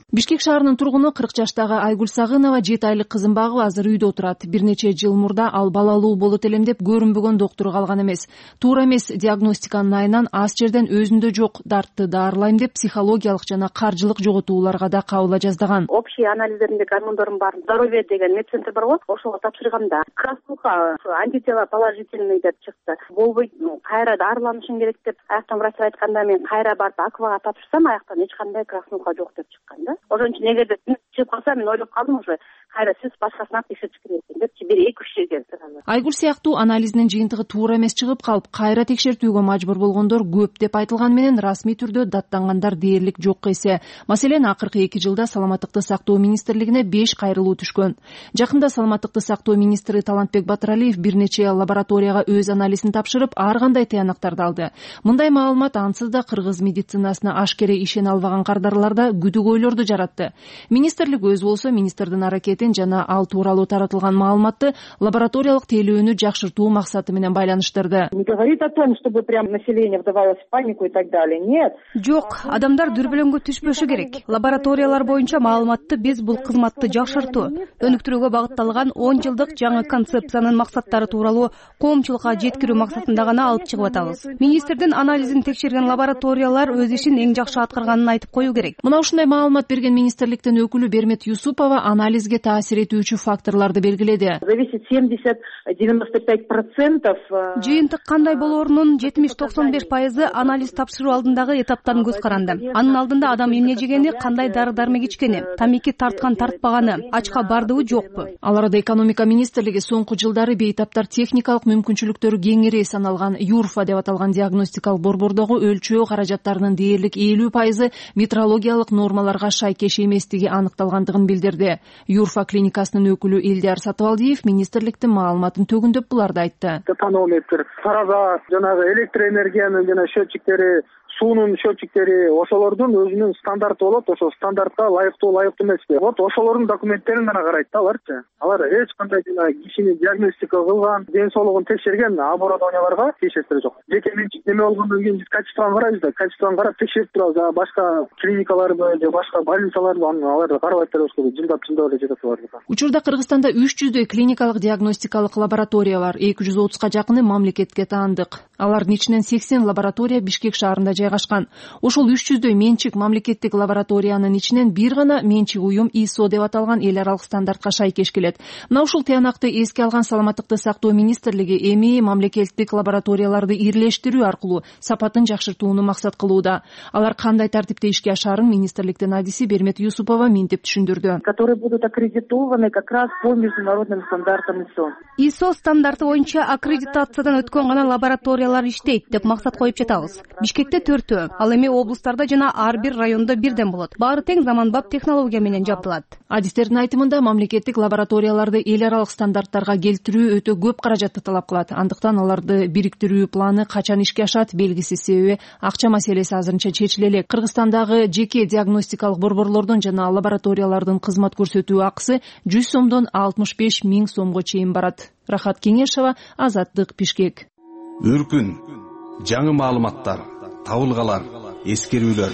Бишкек шаарынын тургуну кырк жаштагы Айгүл Сагынова жети айлык кызын багып азыр үйдө отурат. Бир нече жыл мурда ал балалуу болот элем деп көрүнбөгөн доктуру калган эмес. Туура эмес диагностиканын айынан аз жерден өзүндө жок дартты даарылайм деп психологиялык жана каржылык жоготууларга да кабыл жаздаган. Общий анализдеримде гормондордун баарын здоровье деген медцентр бар болот, ошого тапшырганда краснуха антитела положительный деп чыкты. Болбойт, кайра дарыланышың керек деп аяктан врач айтканда мен кайра барып аквага тапшырсам аяктан эч кандай краснуха жок деп чыккан да. Ошон үчүн эгерде чыгып калса мен ойлоп калдым уже кайра сиз башкасына текшертиш керек экен депчи бир эки үч жерге. Айгүл сыяктуу анализдин жыйынтыгы туура эмес чыгып калып кайра текшертүүгө мажбур болгондор көп деп айтылган менен расмий түрдө даттангандар дээрлик жок эсе. Маселен, акыркы эки жылда Саламаттыкты сактоо министрлигине беш кайрылуу түшкөн. Жакында Саламаттыкты сактоо министри Талантбек Батыралиев бир нече лабораторияга өз анализин тапшырып, ар кандай тыянактарды алды. Мындай маалымат ансыз да кыргыз медицинасына ашкере ишене албаган кардарларда күдүгөйлөрдү жаратты. Министрлик өз болсо министрдин аракетин жана ал тууралуу таратылган маалыматты лабораториялык тейлөөнү жакшыртуу максаты менен байланыштырды. Не говорит о том, чтобы прям население вдавалось в панику и так далее. Нет. Жок, адамдар дүрбөлөңгө түшпөшү керек. Лабораториялар боюнча маалыматты биз бул кызматты жакшыртуу, өнүктүрүүгө багытталган он жылдык жаңы концепциянын максаттары тууралуу коомчулукка жеткирүү максатында гана алып чыгып атабыз. Министрдин анализин текшерген лабораториялар өз ишин эң жакшы аткарганын айтып кою керек. Мына ушундай маалымат берген министрликтин өкүлү Бермет Юсупова анализге таасир этүүчү факторлорду белгиледи. Зависит семьдесят-девяносто пять процентов. Жыйынтык кандай болоорунун жетимиш токсон беш пайызы анализ тапшыруу алдындагы этаптан көз каранды. Анын алдында адам эмне жегени, кандай дары дармек ичкени, тамеки тарткан тартпаганы, ачка бардыбы жокпу. Ал арада экономика министрлиги соңку жылдары бейтаптар техникалык мүмкүнчүлүктөрү кеңири саналган ЮРФА деп аталган диагностикалык борбордогу өлчөө каражаттарынын дээрлик элүү пайызы метрологиялык нормаларга шайкеш эместиги аныкталгандыгын билдирди. ЮРФА клиникасынын өкүлү Элдияр Сатыбалдиев министрликтин маалыматын төгүндөп буларды айтты. Тонометр, тараза, жанагы электроэнергиянын жана счетчиктери, суунун счетчиктери, ошолордун өзүнүн стандарты болот, ошо стандартка ылайыктуу, ылайыктуу эмеспи. Вот ошолордун документтерин гана карайт да аларчы. Алар эч кандай жана кишини диагностика кылган, ден соолугун текшерген оборудованияларга тиешеси жок. Жеке менчик неме болгондон кийин биз качествону карайбыз да, качествону карап текшерип турабыз. А башка клиникаларбы же башка больницаларбы аларды карабай турабыз, жымдап-жымдап эле жатат алар. Учурда Кыргызстанда үч жүздөй клиникалык диагностикалык лаборатория бар, эки жүз отузга жакыны мамлекетке таандык. Алардын ичинен сексен лаборатория Бишкек шаарында жайгашкан. Ошол үч жүздөй менчик мамлекеттик лабораториянын ичинен бир гана менчик уюм ай эс о деп аталган эл аралык стандартка шайкеш келет. Мына ушул тыянакты эске алган Саламаттыкты сактоо министрлиги эми мамлекеттик лабораторияларды ирлештирүү аркылуу сапатын жакшыртууну максат кылууда. Алар кандай тартипте ишке ашарын министрликтин адиси Бермет Юсупова мынтип түшүндүрдү. Которые будут аккредитованы как раз по международным стандартам ай эс о. ай эс о стандарты боюнча аккредитациядан өткөн гана лабораториялар иштейт деп максат коюп жатабыз. Бишкекте төртөө, ал эми облустарда жана ар бир райондо бирден болот. Баары тең заманбап технология менен жабдылат. Адистердин айтымында мамлекеттик лабораторияларды эл аралык стандарттарга келтирүү өтө көп каражатты талап кылат. Андыктан аларды бириктирүү планы качан ишке ашат белгисиз, себеби акча маселеси азырынча чечиле элек. Кыргызстандагы жеке диагностикалык борборлордун жана лабораториялардын кызмат көрсөтүү акысы жүз сомдон алтымыш беш миң сомго чейин барат. Рахат Кеңешова, Азаттык, Бишкек. Үркүн, жаңы маалыматтар, табылгалар, эскерүүлөр.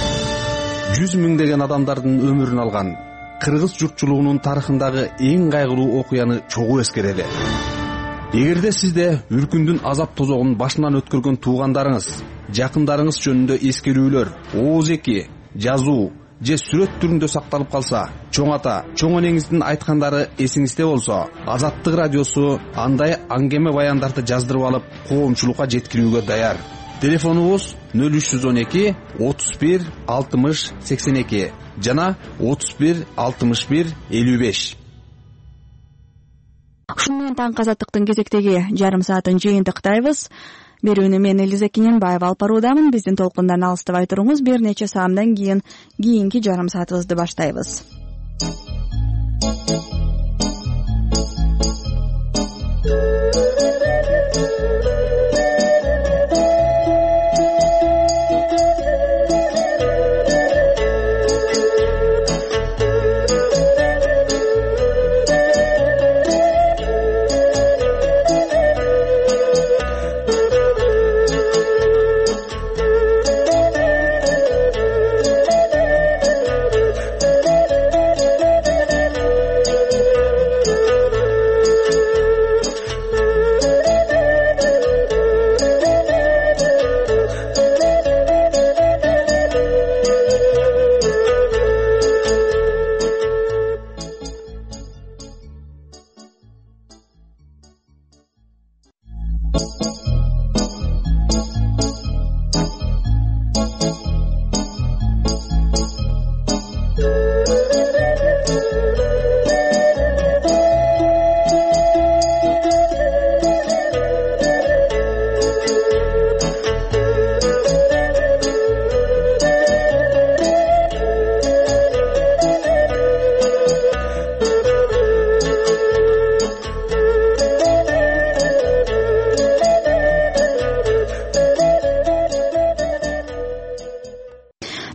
Жүз миңдеген адамдардын өмүрүн алган кыргыз журтчулугунун тарыхындагы эң кайгылуу окуяны чогуу эскерели. Эгерде сизде үркүндүн азап тозогун башынан өткөргөн туугандарыңыз, жакындарыңыз жөнүндө эскерүүлөр, ооз эки, жазуу же сүрөт түрүндө сакталып калса, чоң ата, чоң энеңиздин айткандары эсиңизде болсо, Азаттык радиосу андай аңгеме баяндарды жаздырып алып, коомчулукка жеткирүүгө даяр. Телефонубуз нөл үч жүз он эки отуз бир алтымыш сексен эки жана отуз бир алтымыш бир элүү беш. Ушуну менен таңкы Азаттыктын кезектеги жарым саатын жыйынтыктайбыз. Берүүнү мен Элиза Кененбаева алып баруудамын. Биздин толкундан алыстабай туруңуз. Бир нече саамдан кийин кийинки жарым саатыбызды баштайбыз.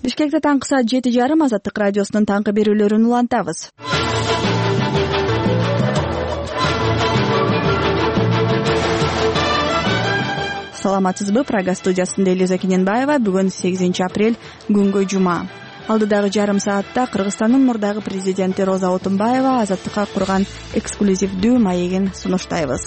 Бишкекте таңкы саат жети жарым Азаттык радиосунун таңкы берүүлөрүн улантабыз. Саламатсызбы? Прага студиясында Элиза Кененбаева. Бүгүн сегизинчи апрель, күнгө жума. Алдыдагы жарым саатта Кыргызстандын мурдагы президенти Роза Отунбаева Азаттыкка курган эксклюзивдүү маегин сунуштайбыз.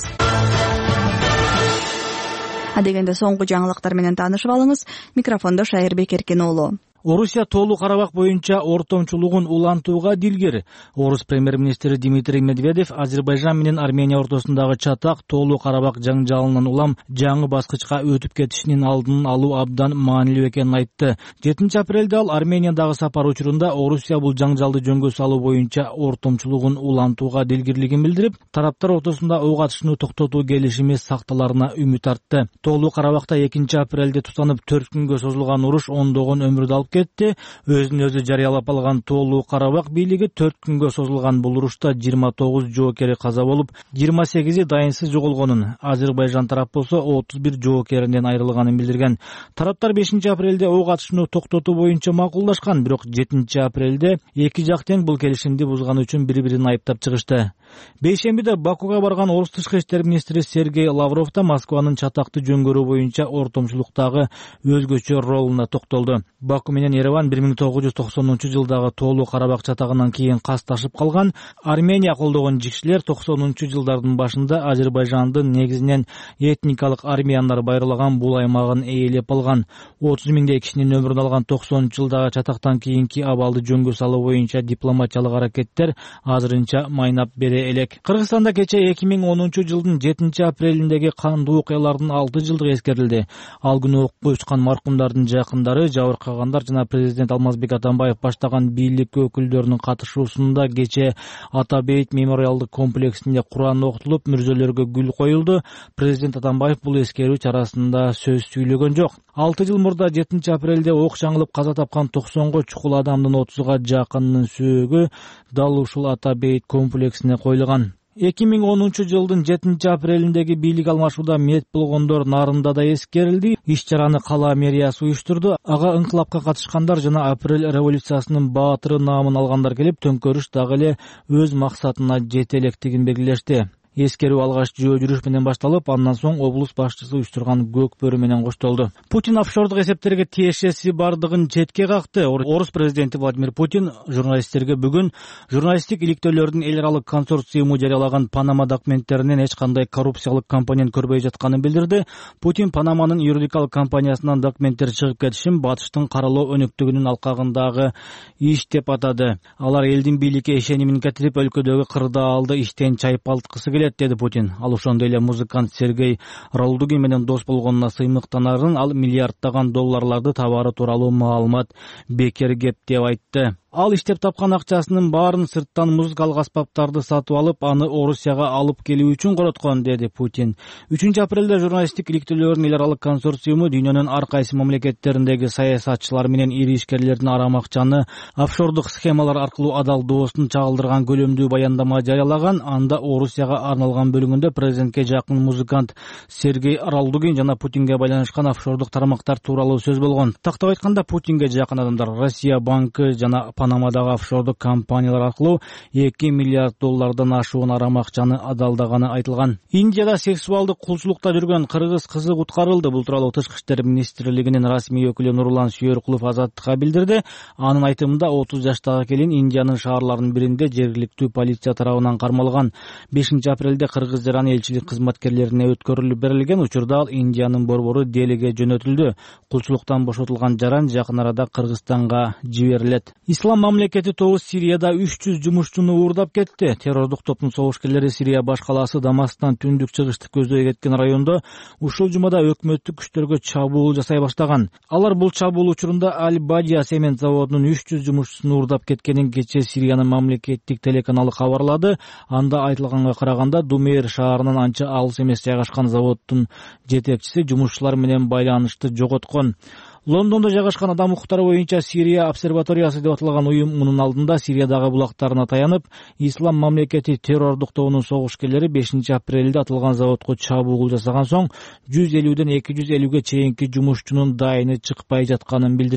Адегенде соңку жаңылыктар менен таанышып алыңыз. Микрофондо Шайырбек Эркин уулу. Орусия Тоолуу Карабак боюнча ортомчулугун улантууга дилгер. Орус премьер-министри Дмитрий Медведев Азербайжан менен Армения ортосундагы чатак Тоолуу Карабак жаңжалынан улам жаңы баскычка өтүп кетишинин алдын алуу абдан маанилүү экенин айтты. жетинчи апрелде ал Армениядагы сапар учурунда Орусия бул жаңжалды жөнгө салуу боюнча ортомчулугун улантууга дилгирлигин билдирип, тараптар ортосунда ок атышууну токтотуу келишими сакталарына үмүт артты. Тоолуу Карабакта экинчи апрелде тутанып төрт күнгө созулган уруш ондогон өмүрдү алып кетти. Өзүн өзү жарыялап алган Тоолуу Карабак бийлиги төрт күнгө созулган бул урушта жыйырма тогуз жоокери каза болуп, жыйырма сегизи дайынсыз жоголгонун, Азербайжан тарап болсо отуз бир жоокеринен айрылганын билдирген. Тараптар бешинчи апрелде ок атышууну токтотуу боюнча макулдашкан, бирок жетинчи апрелде эки жак тең бул келишимди бузганы үчүн бири-бирин айыптап чыгышты. Бейшембиде Бакуга барган Орус тышкы иштер министри Сергей Лавров да Москванын чатакты жөнгөрүү боюнча ортомчулуктагы өзгөчө ролуна токтолду. Баку менен Ереван бир миң тогуз жүз токсонунчу жылдагы Тоолуу Карабак чатагынан кийин касташып калган. Армения колдогон жикшилер токсонунчу жылдардын башында Азербайжандын негизинен этникалык армияндар байырлаган бул аймагын ээлеп алган. отуз миңдей кишинин өмүрүн алган токсонунчу жылдагы чатактан кийинки абалды жөнгө салуу боюнча дипломатиялык аракеттер азырынча майнап бере элек. Кыргызстанда кече эки миң онунчу жылдын жетинчи апрелиндеги кандуу окуялардын алты жылдыгы эскерилди. Ал күнү окко учкан маркумдардын жакындары, жабыркагандар жана президент Алмазбек Атамбаев баштаган бийлик өкүлдөрүнүн катышуусунда кече Ата Бейит мемориалдык комплексинде Куран окутулуп, мүрзөлөргө гүл коюлду. Президент Атамбаев бул эскерүү чарасында сөз сүйлөгөн жок. алты жыл мурда жетинчи апрелде ок жаңылып каза тапкан токсонго чукул адамдын отузга жакынынын сөөгү дал ушул Ата Бейит комплексине коюлган. эки миң онунчу жылдын жетинчи апрелиндеги бийлик алмашууда мерт болгондор нарында да эскерилди. Иш-чараны кала мэриясы уюштурду. Ага ыңкылапка катышкандар жана апрель революциясынын баатыры наамын алгандар келип, төңкөрүш дагы эле өз максатына жете электигин белгилешти. Эскерүү алгач жөө жүрүш менен башталып, андан соң облус башчысы уюштурган көк бөрү менен коштолду. Путин офшордук эсептерге тиешеси бардыгын четке какты. Орус президенти Владимир Путин журналисттерге бүгүн журналисттик иликтөөлөрдүн эл аралык консорциуму жарыялаган Панама документтеринен эч кандай коррупциялык компонент көрбөй жатканын билдирди. Путин Панаманын юридикалык компаниясынан документтер чыгып кетишин батыштын каралоо өнөктүгүнүн алкагындагы иш деп атады. Алар элдин бийликке ишенимин кетирип, өлкөдөгү кырдаалды иштен чайпалткысы келет, деди Путин. Ал ошондой эле музыкант Сергей Ралдугин менен дос болгонуна сыймыктанарын, ал миллиарддаган долларларды табары тууралуу маалымат бекер кеп деп айтты. Ал иштеп тапкан акчасынын баарын сырттан музыкалык аспаптарды сатып алып, аны Орусияга алып келүү үчүн короткон, деди Путин. үчүнчү апрелде журналисттик иликтөөлөрдүн эл аралык консорциуму дүйнөнүн ар кайсы мамлекеттериндеги саясатчылар менен ири ишкерлердин арам акчаны офшордук схемалар аркылуу адалдоосун чагылдырган көлөмдүү баяндама жарыялаган. Анда Орусияга арналган бөлүгүндө президентке жакын музыкант Сергей Ралдугин жана Путинге байланышкан офшордук тармактар тууралуу сөз болгон. Тактап айтканда, Путинге жакын адамдар Россия банкы жана Панамадагы офшордук компаниялар аркылуу эки миллиард доллардан ашуун арам акчаны адалдаганы айтылган. Индияда сексуалдык кулчулукта жүргөн кыргыз кызы куткарылды. Бул тууралуу Тышкы иштер министрлигинин расмий өкүлү Нурлан Сүйөркулов Азаттыкка билдирди. Анын айтымында отуз жаштагы келин Индиянын шаарларынын биринде жергиликтүү полиция тарабынан кармалган. бешинчи апрелде кыргыз жаран элчилик кызматкерлерине өткөрүлүп берилген. Учурда ал Индиянын борбору Делиге жөнөтүлдү. Кулчулуктан бошотулган жаран жакын арада Кыргызстанга жиберилет. Ислам мамлекети тобу Сирияда үч жүз жумушчуну уурдап кетти. Террордук топтун согушкерлери Сирия баш калаасы Дамасктан түндүк чыгышты көздөй кеткен райондо ушул жумада өкмөттүк күчтөргө чабуул жасай баштаган. Алар бул чабуул учурунда Аль-Бадия цемент заводунун үч жүз жумушчусун уурдап кеткенин кече Сириянын мамлекеттик телеканалы кабарлады. Анда айтылганга караганда Думейр шаарынан анча алыс эмес жайгашкан заводдун жетекчиси жумушчулар менен байланышты жоготкон. Лондондо жайгашкан адам укуктары боюнча Сирия обсерваториясы деп аталган уюм мунун алдында Сириядагы булактарына таянып, Ислам мамлекети террордук тобунун согушкерлери бешинчи апрелде атылган заводко чабуул жасаган соң жүз элүүдөн эки жүз элүүгө чейинки жумушчунун дайыны чыкпай жатканын билдирген.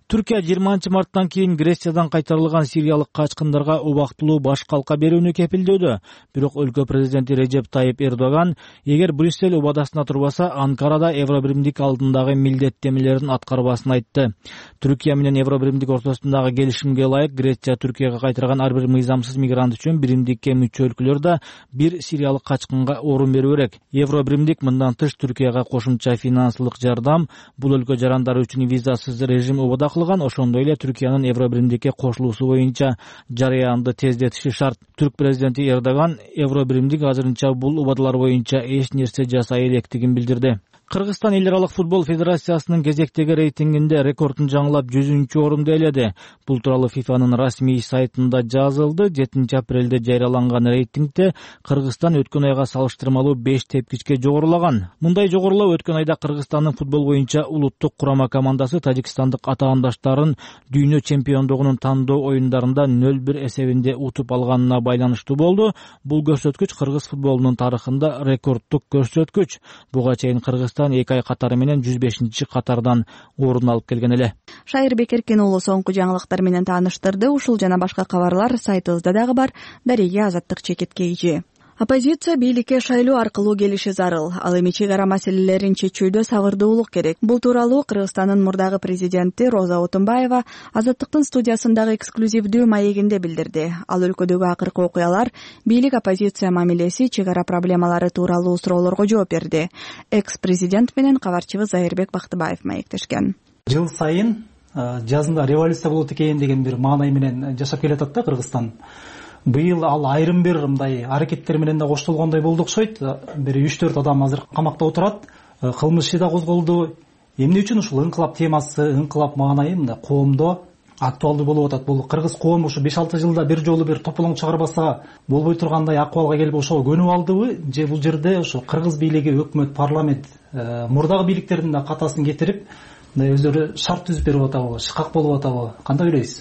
Түркия жыйырманчы марттан кийин Грециядан кайтарылган сириялык качкындарга убактылуу баш калка берүүнү кепилдөөдө. Бирок өлкө президенти Режеп Тайип Эрдоган эгер Брюссель убадасына турбаса, Анкарада Евробиримдик алдындагы милдеттенмелерин аткарбасын айтты. Түркия менен Евробиримдик ортосундагы келишимге ылайык Греция Түркияга кайтарган ар бир мыйзамсыз мигрант үчүн биримдикке мүчө өлкөлөр да бир сириялык качкынга орун берүү керек. Евробиримдик мындан тыш Түркияга кошумча финансылык жардам, бул өлкө жарандары үчүн визасыз режим убада кылган, ошондой эле Түркиянын Евробиримдикке кошулуусу боюнча жарыянды тездетиши шарт. Түрк президенти Эрдоган Евробиримдик азырынча бул убадалар боюнча эч нерсе жасай электигин билдирди. Кыргызстан эл аралык футбол федерациясынын кезектеги рейтингинде рекордун жаңылап жүзүнчү орунду ээледи. Бул тууралуу ФИФАнын расмий сайтында жазылды. жетинчи апрелде жарыяланган рейтингде Кыргызстан өткөн айга салыштырмалуу беш тепкичке жогорулаган. Мындай жогорулоо өткөн айда Кыргызстандын футбол боюнча улуттук курама командасы тажикстандык атаандаштарын дүйнө чемпиондугунун тандоо оюндарында нөл бир эсебинде утуп алганына байланыштуу болду. Бул көрсөткүч кыргыз футболунун тарыхында рекордтук көрсөткүч. Буга чейин Кыргыз эки ай катары менен жүз бешинчи катардан орун алып келген эле. Шайыр Бекеркен уулу соңку жаңылыктар менен тааныштырды. Ушул жана башка кабарлар сайтыбызда дагы бар. Дареге Азаттык Чекеткейжи. Оппозиция бийликке шайлоо аркылуу келиши зарыл. Ал эми чек ара маселелерин чечүүдө сабырдуулук керек. Бул тууралуу Кыргызстандын мурдагы президенти Роза Отунбаева Азаттыктын студиясындагы эксклюзивдүү маегинде билдирди. Ал өлкөдөгү акыркы окуялар, бийлик оппозиция мамилеси, чек ара проблемалары тууралуу суроолорго жооп берди. Экс-президент менен кабарчыбыз Зайырбек Бактыбаев маектешкен. Жыл сайын жазында революция болот экен деген бир маанай менен жашап келатат да Кыргызстан. Быйыл ал айрым бир мындай аракеттер менен да коштолгондой болду окшойт. Бир үч төрт адам азыр камакта отурат. Кылмыш иши да козголду. Эмне үчүн ушул ыңкылап темасы, ыңкылап маанайы мындай коомдо актуалдуу болуп атат. Бул кыргыз коому ушу беш алты жылда бир жолу бир тополоң чыгарбаса болбой тургандай акыбалга келип ошого көнүп алдыбы, же бул жерде ошо кыргыз бийлиги, өкмөт, парламент мурдагы бийликтердин да катасын кетирип, өздөрү шарт түзүп берип атабы, шыкак болуп атабы? Кандай ойлойсуз?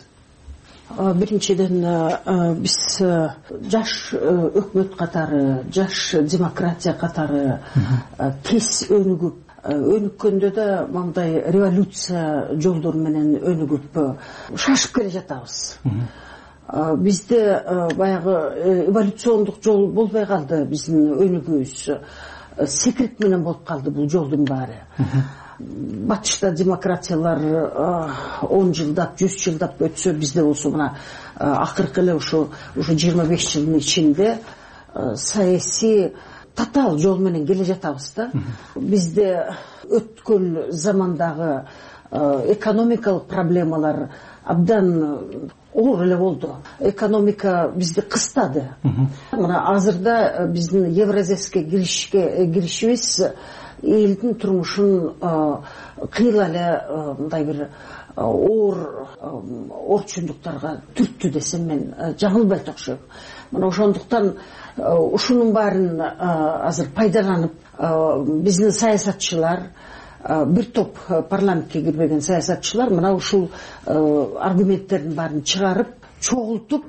Биринчиден биз жаш өкмөт катары, жаш демократия катары тез өнүгүп, өнүккөндө да мындай революция жолдору менен өнүгүп шашып келе жатабыз. Бизде баягы эволюциондук жол болбой калды, биздин өнүгүүбүз секирик менен болуп калды бул жолдун баары. Батышта демократиялар он жылдап, жүз жылдап өтсө, бизде болсо мына акыркы эле ушу ушу жыйырма беш жылдын ичинде саясий татаал жол менен келе жатабыз да. Бизде өткөн замандагы экономикалык проблемалар абдан оор эле болду. Экономика бизди кыстады. Мына азырда биздин Евразияске киришке киришибиз элдин турмушун кыйла эле мындай бир оор орчундуктарга түрттү десем мен жаңылбайт окшойм. Мына ошондуктан ушунун баарын азыр пайдаланып биздин саясатчылар, бир топ парламентке кирбеген саясатчылар мына ушул аргументтердин баарын чыгарып, чогултуп,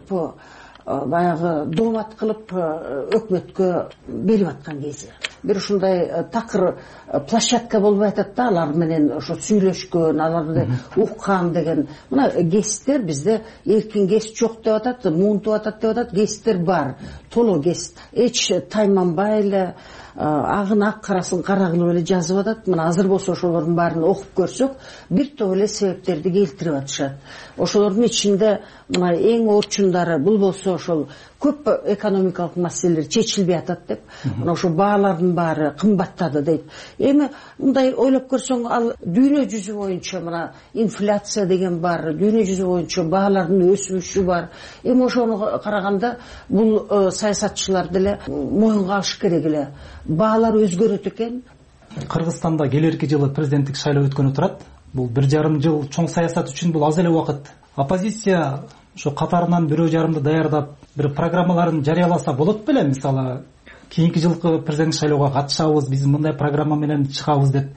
баягы доомат кылып өкмөткө берип аткан кези. Бир ушундай такыр площадка болбой атат да, алар менен ошо сүйлөшкөн, аларды уккан деген. Мына гесттер бизде эркин гест жок деп атат, муунтуп атат деп атат, гесттер бар, толо гест. Эч тайманбай эле, агын ак, карасын кара кылып эле жазып атат. Мына азыр болсо ошолордун баарын окуп көрсөк, бир топ эле себептерди келтирип атышат. Ошолордун ичинде мына эң орчундары бул болсо ошол көп экономикалык маселелер чечилбей атат деп. Мына ошо баалардын баары кымбаттады дейт. Эми мындай ойлоп көрсөң, ал дүйнө жүзү боюнча мына инфляция деген бар, дүйнө жүзү боюнча баалардын өсүшү бар. Эми ошону караганда бул саясатчылар деле моюнга алыш керек эле. Баалар өзгөрөт экен. Кыргызстанда келерки жылы президенттик шайлоо өткөнү турат. Бул бир жарым жыл чоң саясат үчүн бул аз эле убакыт. Оппозиция ошо катарынан бирөө жарымды даярдап, бир программаларын жарыяласа болот беле? Мисалы, кийинки жылкы президенттик шайлоого катышабыз, биз мындай программа менен чыгабыз деп.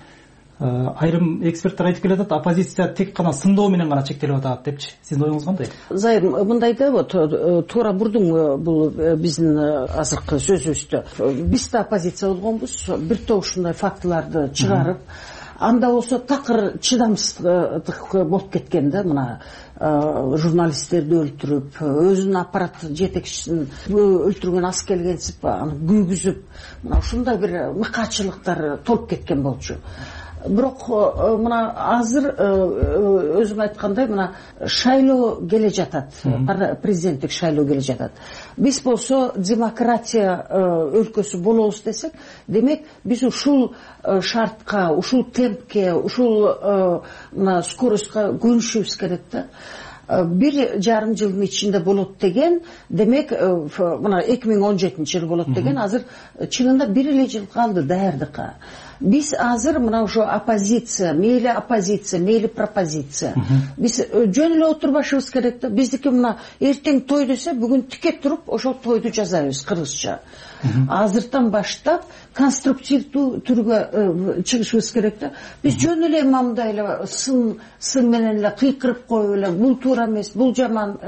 Айрым эксперттер айтып келатат, оппозиция тек гана сындоо менен гана чектелип атат депчи. Сиздин оюңуз кандай? Зайыр, мындайда вот туура бурдуң бул биздин азыркы сөзүбүздө. Биз да оппозиция болгонбуз, бир топ ушундай фактыларды чыгарып, анда болсо такыр чыдамсыздык болуп кеткен да, мына журналисттерди өлтүрүп, өзүнүн аппарат жетекчисин өлтүргөн ас келгенсип аны күйгүзүп, мына ушундай бир мыкаачылыктар толуп кеткен болчу. Бирок мына азыр өзүң айткандай мына шайлоо келе жатат, президенттик шайлоо келе жатат. Биз болсо демократия өлкөсү болобуз десек, демек биз ушул шартка, ушул темпке, ушул мына скоростька көнүшүбүз керек да. Бир жарым жылдын ичинде болот деген, демек мына эки миң он жетинчи жыл болот деген, азыр чынында бир эле жыл калды даярдыкка. Биз азыр мына ошо оппозиция, мейли оппозиция, мейли пропозиция. Биз жөн эле отурбашыбыз керек да. Биздики мына эртең той десе, бүгүн тике туруп ошол тойду жазабыз кыргызча. Азыртан баштап конструктивдүү түргө чыгышыбыз керек да. Биз жөн эле мындай эле сын сын менен эле кыйкырып коюп эле бул туура эмес, бул жаман.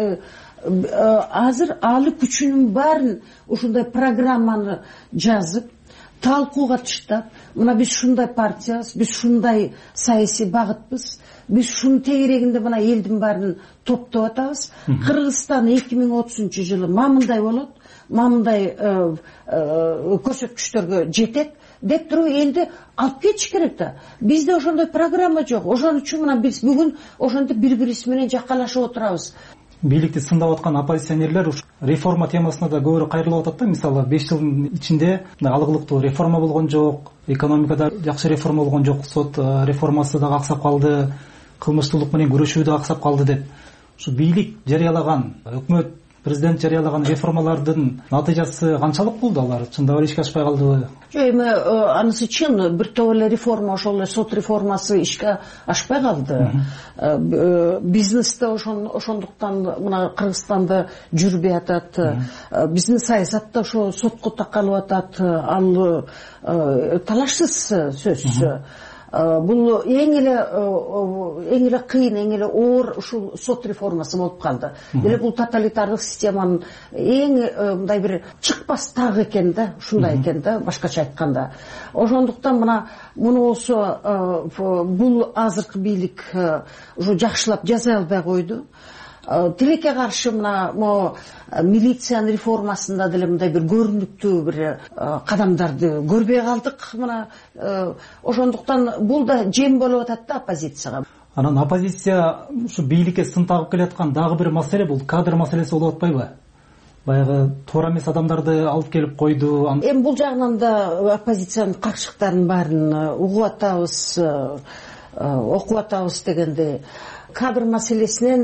Азыр алы күчүнүн баарын ушундай программаны жазып, талкууга таштап, мына биз ушундай партиябыз, биз ушундай саясий багытпыз, биз ушунун тегерегинде мына элдин баарын топтоп атабыз. Кыргызстан эки миң отузунчу жылы мамындай болот, мамындай көрсөткүчтөргө жетет деп туруп элди алып кетиш керек да. Бизде ошондой программа жок. Ошон үчүн мына биз бүгүн ошентип бири-бирибиз менен жаккалашып отурабыз. Бийликти сындап аткан оппозиционерлер ушу реформа темасына да көбүрөөк кайрылып атат да. Мисалы беш жылдын ичинде алгылыктуу реформа болгон жок, экономикада жакшы реформа болгон жок, сот реформасы дагы аксап калды, кылмыштуулук менен күрөшүү да аксап калды деп. Ушу бийлик жарыялаган, өкмөт, президент жарыялаган реформалардын натыйжасы канчалык болду? Алар чындап эле ишке ашпай калдыбы? Жок, эми анысы чын, бир топ эле реформа, ошол эле сот реформасы ишке ашпай калды. Бизнесте ошондуктан мына Кыргызстанда жүрбөй атат. Биздин саясат да ошо сотко такалып атат. Ал талашсыз сөз. Бул эң эле эң эле кыйын, эң эле оор ушул сот реформасы болуп калды. Деле бул тоталитардык системанын эң мындай бир чыкпас тагы экен да, ушундай экен да, башкача айтканда. Ошондуктан мына муну болсо бул азыркы бийлик уже жакшылап жаза албай койду. Тилекке каршы мына могу милициянын реформасында деле мындай бир көрүнүктүү бир кадамдарды көрбөй калдык. Мына ошондуктан бул да жем болуп атат да оппозицияга. Анан оппозиция ушу бийликке сын тагып келаткан дагы бир маселе бул кадр маселеси болуп атпайбы? Баягы туура эмес адамдарды алып келип койду. Эми бул жагынан да оппозициянын каршылыктарын баарын угуп атабыз, окуп атабыз дегенде. Кадр маселесинен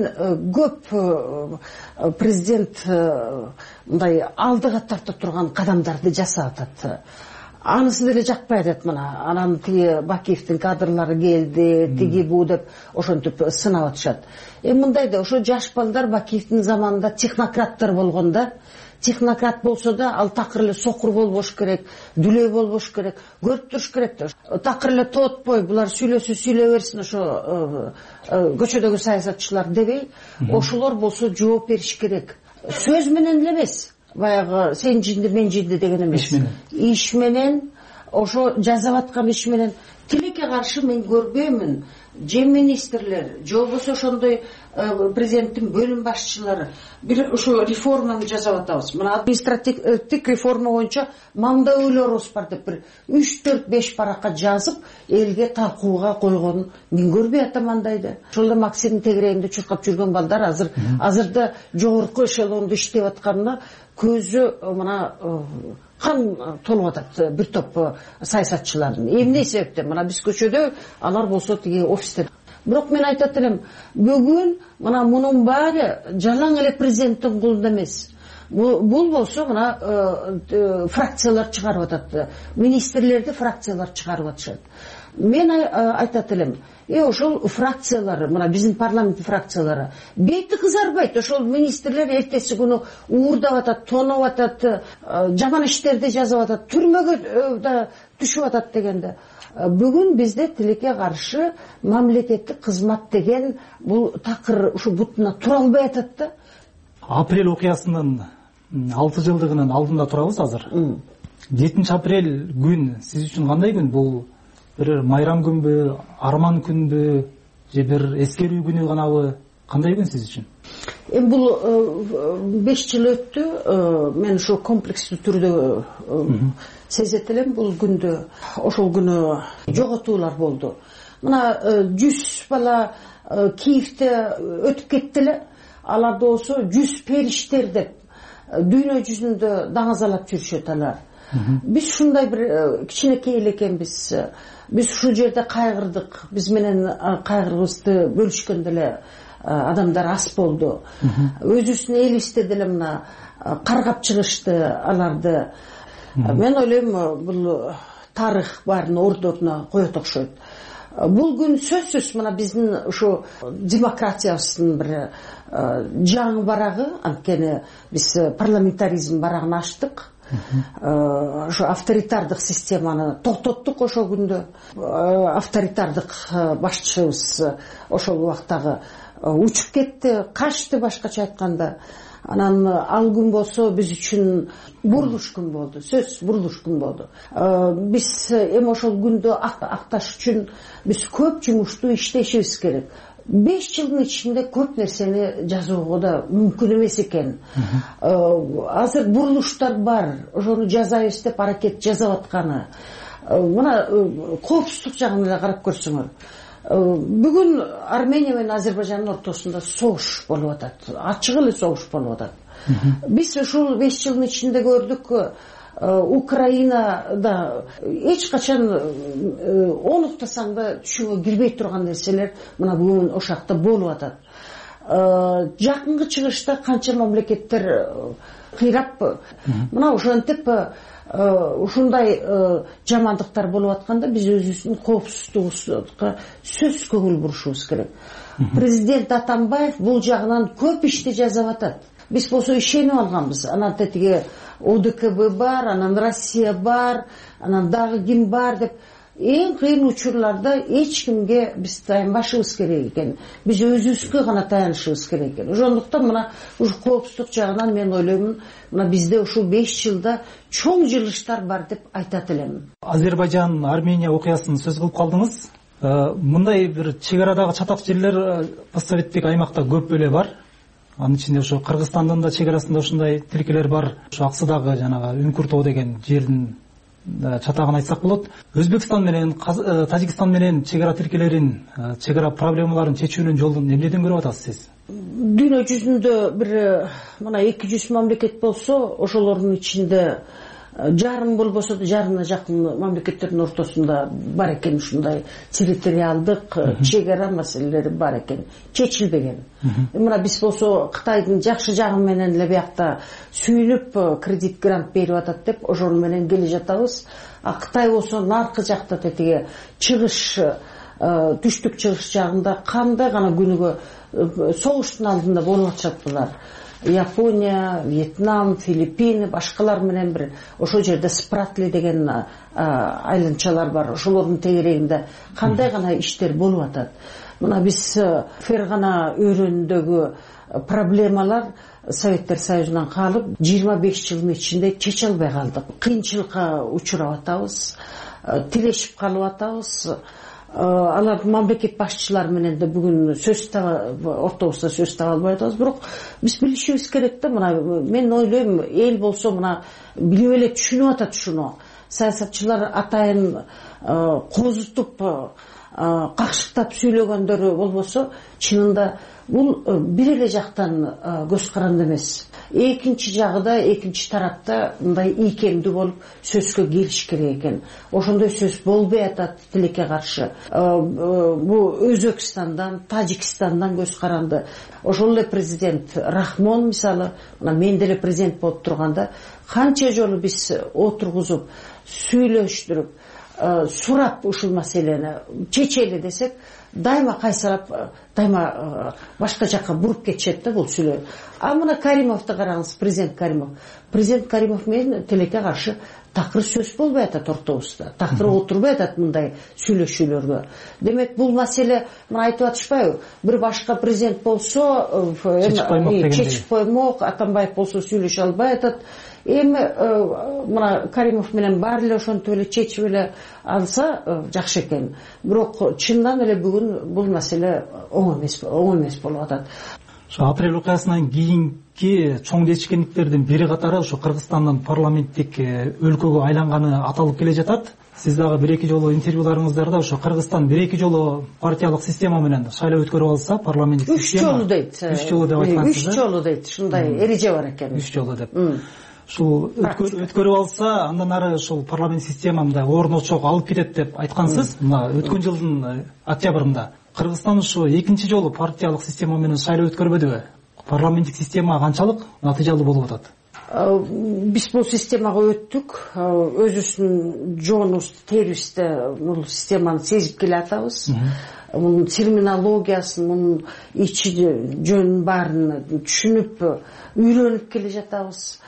көп президент мындай алдыга тарта турган кадамдарды жасап атат. Анысы деле жакпай атат мына. Анан тиги Бакиевдин кадрлары келди, тиги бу деп ошентип сынап атышат. Эми мындай да ошо жаш балдар Бакиевдин заманында технократтар болгон да. Технократ болсо да ал такыр эле сокур болбош керек, дүлөй болбош керек, көрүп туруш керек да. Такыр эле тоотпой булар сүйлөсө сүйлөй берсин ошо көчөдөгү саясатчылар дебей, ошолор болсо жооп бериш керек. Сөз менен эле эмес, баягы сен жинди мен жинди деген эмес. Иш менен, ошо жазап аткан иш менен. Тилекке каршы мен көрбөймүн. Же министрлер, же болбосо ошондой президенттин бөлүм башчылары бир ошо реформаны жасап атабыз. Мына административдик реформа боюнча мындай ойлорубуз бар деп бир үч төрт беш баракка жазып элге талкууга койгонун мен көрбөй атам андайды. Ошол эле Максимдин тегерегинде чуркап жүргөн балдар азыр азырда жогорку эшелондо иштеп атканына көзү мына кан толуп атат бир топ саясатчылардын. Эмне себептен? Мына биз көчөдө, алар болсо тиги офистер. Бирок мен айтат элем, бүгүн мына мунун баары жалаң эле президенттин колунда эмес. Бул болсо мына фракциялар чыгарып атат. Министрлерди фракциялар чыгарып атышат. Мен айтат элем, э ошол фракциялар, мына биздин парламент фракциялары бети кызарбайт. Ошол министрлер эртеси күнү уурдап атат, тоноп атат, жаман иштерди жазып атат, түрмөгө да түшүп атат дегенде. Бүгүн бизде тилекке каршы мамлекеттик кызмат деген бул такыр ушу бутуна тура албай атат да. Апрель окуясынын алты жылдыгынын алдында турабыз азыр. жетинчи апрель күн сиз үчүн кандай күн? Бул бир майрам күнбү, арман күнбү же бир эскерүү күнү канабы, кандай күн сиз үчүн? Эми бул беш жыл өттү, мен ушу комплекстүү түрдө сезет элем бул күндү. Ошол күнү жоготуулар болду. Мына жүз бала Киевде өтүп кетти эле. Алар болсо жүз периштер деп дүйнө жүзүндө даңазалап жүрүшөт алар. Биз ушундай бир кичинекей эле экенбиз. Биз ушул жерде кайгырдык. Биз менен кайгырыбызды бөлүшкөн деле адамдар аз болду. Өзүбүздүн элибизде деле мына каргап чыгышты аларды. Мен ойлойм бул тарых баарын ордоруна коет окшойт. Бул күн сөзсүз мына биздин ушу демократиябыздын бир жаңы барагы, анткени биз парламентаризм барагын ачтык. Ошо авторитардык системаны токтоттук. Ошол күндө авторитардык башчыбыз ошол убактагы учуп кетти, качты, башкача айтканда. Анан ал күн болсо биз үчүн бурулуш күн болду, сөз бурулуш күн болду. Биз эми ошол күндө акташ үчүн биз көп жумушту иштешибиз керек. беш жылдын ичинде көп нерсени жазууга да мүмкүн эмес экен. Азыр бурулуштар бар, ошону жазайбыз деп аракет жасап атканы. Мына коопсуздук жагын эле карап көрсөңөр. Бүгүн Армения менен Азербайжандын ортосунда согуш болуп атат. Ачык эле согуш болуп атат. Биз ушул беш жылдын ичинде көрдүк, Украинада эч качан онуктасаң да түшүнгө кирбей турган нерселер мына бүгүн ошакта болуп атат. Жакынкы чыгышта канча мамлекеттер кыйрап, мына ошентип ушундай жамандыктар болуп атканда биз өзүбүздүн коопсуздугубузга сөз көңүл бурушубуз керек. Президент Атамбаев бул жагынан көп ишти жасап атат. Биз болсо ишенип алганбыз. Анан тетиги О Д К Б бар, анан Россия бар, анан дагы ким бар деп эң кыйын учурларда эч кимге биз таянбашыбыз керек экен. Биз өзүбүзгө гана таянышыбыз керек экен. Ошондуктан мына ушу коопсуздук жагынан мен ойлоймун, мына бизде ушул беш жылда чоң жылыштар бар деп айтат элем. Азербайжан, Армения окуясын сөз кылып калдыңыз. Мындай бир чек арадагы чатак жерлер постсоветтик аймакта көп эле бар. Анын ичинде ошо Кыргызстандын да чек арасында ушундай тилкелер бар. Ошо Аксыдагы жанагы Үңкүр тоо деген жердин чатагын айтсак болот. Өзбекстан менен Тажикстан менен чек ара тилкелерин, чек ара проблемаларын чечүүнүн жолун эмнеден көрүп атасыз сиз? Дүйнө жүзүндө бир мына эки жүз мамлекет болсо, ошолордун ичинде жарым болбосо да жарымына жакын мамлекеттердин ортосунда бар экен ушундай территориалдык чек ара маселелери бар экен, чечилбеген. Мына биз болсо Кытайдын жакшы жагы менен эле биякта сүйлөп кредит грант берип атат деп ошону менен келе жатабыз. А Кытай болсо наркы жакта тетиги чыгыш, түштүк чыгыш жагында кандай гана күнүгө согуштун алдында болуп атышат булар. Япония, Вьетнам, Филиппины, башкалар менен бир ошол жерде Спратли деген айланчалар бар. Ошолордун тегерегинде кандай гана иштер болуп атат. Мына биз Фергана өрөөнүндөгү проблемалар Советтер Союзунан калып жыйырма беш жылдын ичинде чече албай калдык. Кыйынчылыкка учурап атабыз, тилешип калып атабыз. Алар мамлекет башчылары менен да бүгүн сөз ортобузда сөз таба албай атабыз. Бирок биз билишибиз керек да. Мына мен ойлойм, эл болсо мына билип эле түшүнүп атат ушуну. Саясатчылар атайын козутуп, какшыктап сүйлөгөндөрү болбосо, чынында бул бир эле жактан көз каранды эмес. Экинчи жагыда, экинчи тарапта мындай ийкемдүү болуп сөзгө келиш керек экен. Ошондой сөз болбой атат тилекке каршы. Бул Өзбекстандан, Тажикстандан көз каранды. Ошол эле президент Рахмон мисалы, мына мен деле президент болуп турганда канча жолу биз отургузуп, сүйлөштүрүп, сурап ушул маселени чечели десек, дайыма кайсырап, дайыма башка жакка буруп кетишет да бул сүйлөө. А мына Каримовду караңыз, президент Каримов. Президент Каримов менен тилекке каршы такыр сөз болбой атат ортобузда. Такыр отурбай атат мындай сүйлөшүүлөргө. Демек бул маселе, мына айтып атышпайбы? Бир башка президент болсо, чечип коймок, Атамбаев болсо сүйлөшө албай атат. эми мына Каримов менен баары эле ошентип эле чечип эле алса жакшы экен. Бирок чындан эле бүгүн бул маселе оң эмес оң эмес болуп атат. Ошо апрель окуясынан кийинки чоң чечкиндиктердин бири катары ошо Кыргызстандын парламенттик өлкөгө айланганы аталып келе жатат. Сиз дагы бир эки жолу интервьюларыңыздарда ошо Кыргызстан бир эки жолу партиялык система менен шайлоо өткөрүп алса, парламенттик система үч жолу дейт. үч жолу деп айткансыз. үч жолу дейт. Ушундай эреже бар экен. үч жолу деп. Ушул өткөрүп алса, андан ары ушул парламент системамда орночок алып кетет деп айткансыз. Мына өткөн жылдын октябрында Кыргызстан ушу экинчи жолу партиялык система менен шайлоо өткөрбөдүбү? Парламенттик система канчалык натыйжалуу болуп атат? Биз бул системага өттүк. Өзүбүздүн жоонубузду, терибизди бул системаны сезип келе атабыз. Мунун терминологиясын, мунун ичи жөнүн баарын түшүнүп, үйрөнүп келе жатабыз.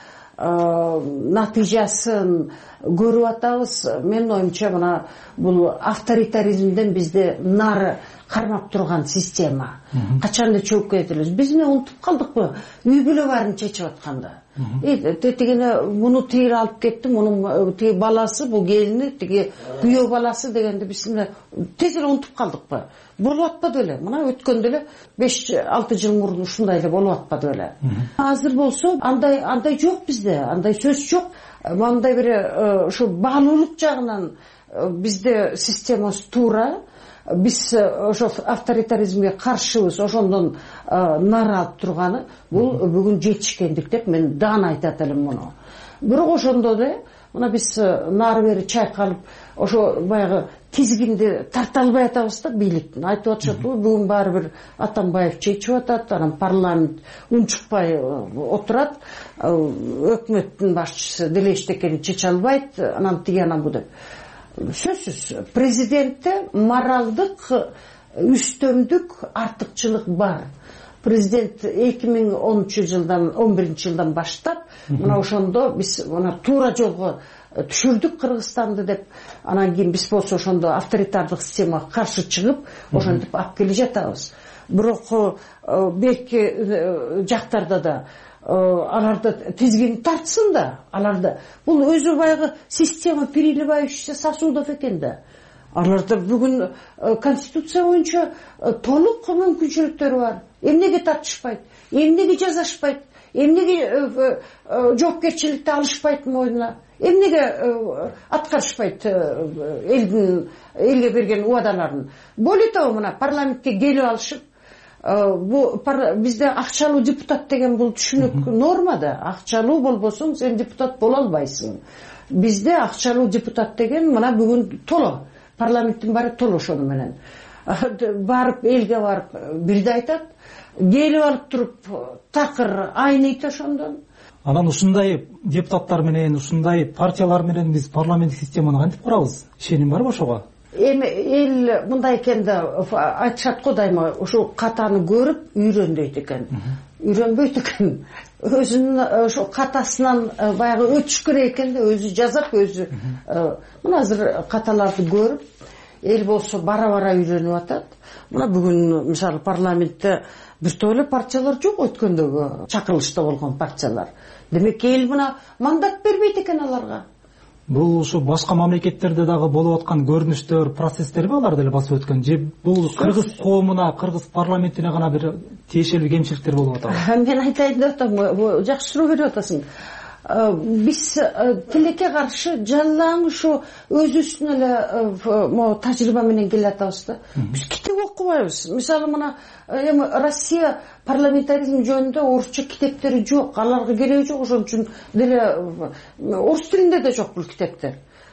Натыйжасын көрүп атабыз. Менин оюмча мына бул авторитаризмден бизди нары кармап турган система. Качанда чөгүп кетелиз. Биз эмне унутуп калдыкпы? Үй бүлө баарын чечип атканда. Тегине муну тиги алып кетти, мунун тиги баласы, бул келини, тиги күйөө баласы дегенди биз тез эле унутуп калдыкпы? Болуп атпады беле? Мына өткөндө эле беш алты жыл мурун ушундай эле болуп атпады беле? Азыр болсо андай андай жок бизде, андай сөз жок. Мындай бир ушу баалуулук жагынан бизде системабыз туура. Биз ошо авторитаризмге каршыбыз, ошондон нары алып турганы бул бүгүн жетишкендик деп мен даана айтат элем муну. Бирок ошондо да мына биз нары бери чайкалып, ошо баягы тизгинди тарта албай атабыз да бийликтин. Айтып атышат, бүгүн баары бир Атамбаев чечип атат, анан парламент унчукпай отурат, өкмөттүн башчысы деле эчтекени чече албайт, анан тиги анан бу деп. Сөзсүз президентте моралдык үстөмдүк артыкчылык бар. Президент эки миң онунчу жылдан он биринчи жылдан баштап мына ошондо биз мына туура жолго түшүрдүк Кыргызстанды деп, анан кийин биз болсо ошондо авторитардык системага каршы чыгып ошентип алып келе жатабыз. Бирок берки жактарда да аларды тизгин тартсын да, аларды бул өзү баягы система переливающийся сосудов экен да. Аларда бүгүн конституция боюнча толук мүмкүнчүлүктөрү бар. Эмнеге тартышпайт? Эмнеге жазашпайт? Эмнеге жоопкерчиликти алышпайт мойнуна? Эмнеге аткарышпайт элдин элге берген убадаларын? Более того, мына парламентке келип алышып, бу бизде акчалуу депутат деген бул түшүнүк норма да. Акчалуу болбосоң сен депутат боло албайсың. Бизде акчалуу депутат деген мына бүгүн толо. Парламенттин баары толо ошону менен. Барып элге барып бирде айтат, келип алып туруп такыр айныйт ошондон. Анан ушундай депутаттар менен, ушундай партиялар менен биз парламенттик системаны кантип курабыз? Ишеним барбы ошого? Эми эл мындай экен да, айтышат го дайыма, ошо катаны көрүп үйрөн дейт экен. Үйрөнбөйт экен. Өзүнүн ошо катасынан баягы өтүш керек экен да, өзү жазап, өзү. Мына азыр каталарды көрүп, эл болсо бара-бара үйрөнүп атат. Мына бүгүн мисалы парламентте бир топ эле партиялар жок, өткөндөгү чакырылышта болгон партиялар. Демек эл мына мандат бербейт экен аларга. Бул ушу башка мамлекеттерде дагы болуп аткан көрүнүштөр, процесстерби алар деле басып өткөн? Же бул кыргыз коомуна, кыргыз парламентине гана бир тиешелүү кемчиликтер болуп атабы? Мен айтайын деп атам, жакшы суроо берип атасың. Биз тилекке каршы жалаң ушу өзүбүздүн эле могу тажрыйба менен келе атабыз да. Биз китеп окубайбыз. Мисалы мына эми Россия парламентаризм жөнүндө орусча китептери жок, аларга кереги жок, ошон үчүн деле орус тилинде да жок бул китептер.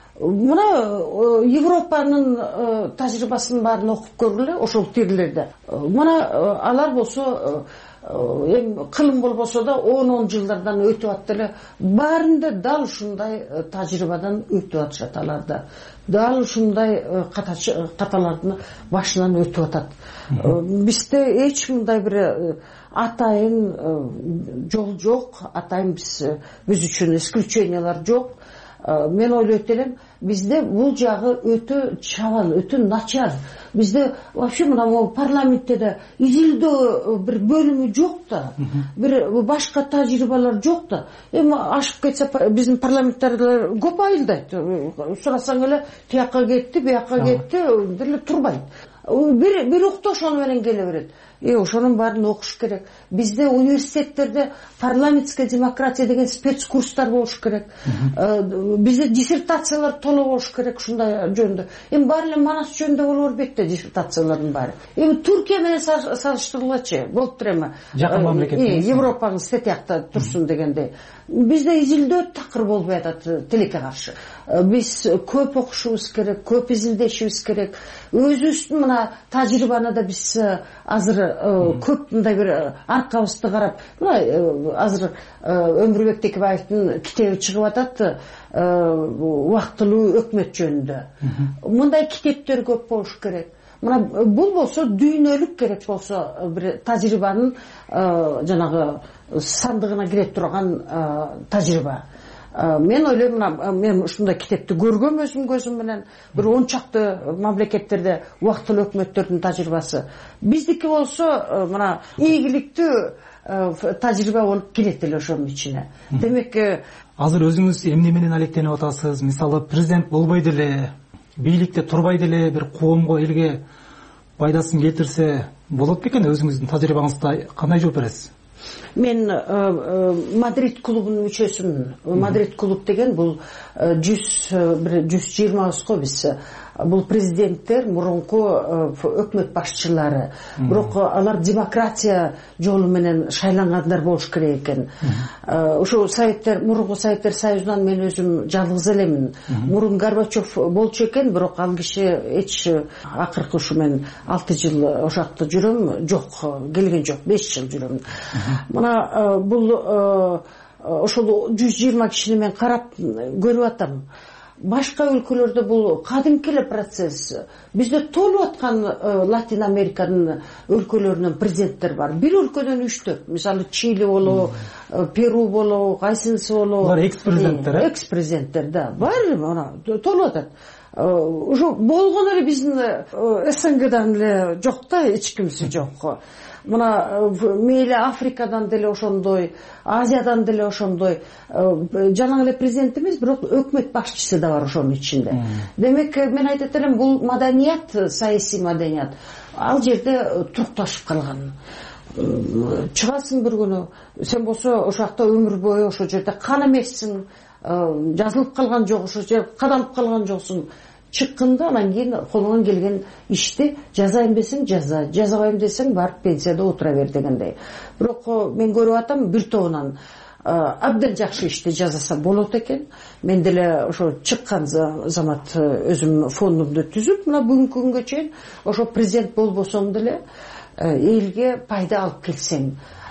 Мына Европанын тажрыйбасын баарын окуп көргүлө, ошол тирлерде. Мына алар болсо эми кылым болбосо да он он жылдардан өтүп атты эле, баарында дал ушундай тажрыйбадан өтүп атышат аларда. Дал ушундай каталардын башынан өтүп атат. Бизде эч мындай бир атайын жол жок, атайын биз биз үчүн исключениялар жок. мен ойлойт элем бизде бул жагы өтө чабал, өтө начар. Бизде вообще мына могу парламентте да изилдөө бир бөлүмү жок да, бир башка тажрыйбалар жок да. Эми ашып кетсе биздин парламенттарлар көп айылдайт. Сурасаң эле тияка кетти, бияка кетти, деле турбайт. Бир бир укта ошону менен келе берет. Э, ошонун баарын окуш керек. Бизде университеттерде парламентская демократия деген спецкурстар болуш керек. Бизде диссертациялар толо болуш керек ушундай жөнүндө. Эми баары эле Манас жөнүндө боло бербейт да диссертациялардын баары. Эми Түркия менен салыштырылачы, болуп тур эми. Жакын мамлекет. Европанын статьякта турсун дегендей. Бизде изилдөө такыр болбой атат тилекке каршы. Биз көп окушубуз керек, көп изилдешибиз керек. Өзүбүздүн мына тажрыйбаны да биз азыр көп мындай бир аркабызды карап, мына азыр Өмүрбек Текебаевдин китеби чыгып атат, убактылуу өкмөт жөнүндө. Мындай китептер көп болуш керек. Мына бул болсо дүйнөлүк керек болсо бир тажрыйбанын жанагы сандыгына кире турган тажрыйба. Мен ойлойм, мына мен ушундай китепти көргөм өзүм көзүм менен. Бир он чакты мамлекеттерде убактылуу өкмөттөрдүн тажрыйбасы. Биздики болсо мына ийгиликтүү тажрыйба болуп кирет эле ошонун ичине. Демек азыр өзүңүз эмне менен алектенип атасыз? Мисалы президент болбой деле, бийликте турбай деле бир коомго, элге пайдасын келтирсе болот бекен? Өзүңүздүн тажрыйбаңызда кандай жооп бересиз? Мен Мадрид клубунун мүчөсүмүн. Мадрид клуб деген бул жүз жыйырмабыз го биз. Бул президенттер, мурунку өкмөт башчылары. Бирок алар демократия жолу менен шайлангандар болуш керек экен. Ошо советтер, мурунку советтер союзунан мен өзүм жалгыз элемин. Мурун Горбачев болчу экен, бирок ал киши эч акыркы ушу мен алты жыл ошакта жүрөм, жок, келген жок, беш жыл жүрөм. Мына бул ошол жүз жыйырма кишини мен карап көрүп атам. Башка өлкөлөрдө бул кадимки эле процесс. Бизде толуп аткан Латин Американын өлкөлөрүнөн президенттер бар. Бир өлкөдөн үч төрт, мисалы Чили болобу, Перу болобу, кайсынысы болобу. Булар экс-президенттер, э? Экс-президенттер, да. Бар, мына толуп атат. Ошо болгон эле биздин СНГдан эле жок да, эч кимси жок. Мына мейли Африкадан деле ошондой, Азиядан деле ошондой. Жанагы эле президент эмес, бирок өкмөт башчысы да бар ошонун ичинде. Демек, мен айтат элем, бул маданият, саясий маданият ал жерде турукташып калган. Чыгасың бир күнү, сен болсо ошол жакта өмүр бою ошол жерде кан эмессиң, жазылып калган жок, ошол жерде кадалып калган жоксуң. Чыкканда анан кийин колуңан келген ишти жазайын десең жаза, жазабайм десең барып пенсияда отура бер дегендей. Бирок мен көрүп атам бир тобунан абдан жакшы ишти жазаса болот экен. Мен деле ошо чыккан замат өзүм фондумду түзүп, мына бүгүнкү күнгө чейин ошо президент болбосоң деле элге пайда алып келсең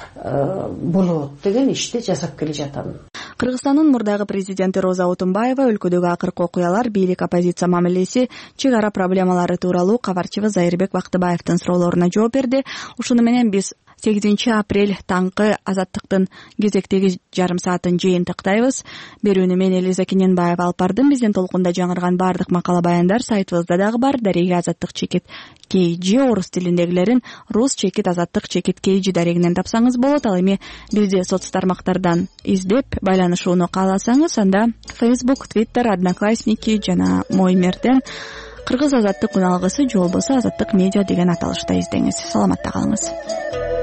болот деген ишти жасап келе жатам. Кыргызстандын мурдагы президенти Роза Отунбаева өлкөдөгү акыркы окуялар, бийлик, оппозиция мамилеси, чек ара проблемалары тууралуу кабарчыбыз Зайырбек Бактыбаевдин суроолоруна жооп берди. Ушуну менен биз сегизинчи апрель таңкы Азаттыктын кезектеги жарым саатын жыйынтыктайбыз. Берүүнү мен Элиза Кененбаева алып бардым. Биздин толкунда жаңырган бардык макала баяндар сайтыбызда дагы бар. Дареги Азаттык чекит кей жи орус тилиндегилерин рус чекит азаттык чекит кей жи дарегинен тапсаңыз болот. Ал эми бизди соц тармактардан издеп байланышууну кааласаңыз, анда Facebook, Twitter, Одноклассники жана Моймерден Кыргыз азаттык уналгысы же болбосо Азаттык медиа деген аталышта издеңиз. Саламатта калыңыз.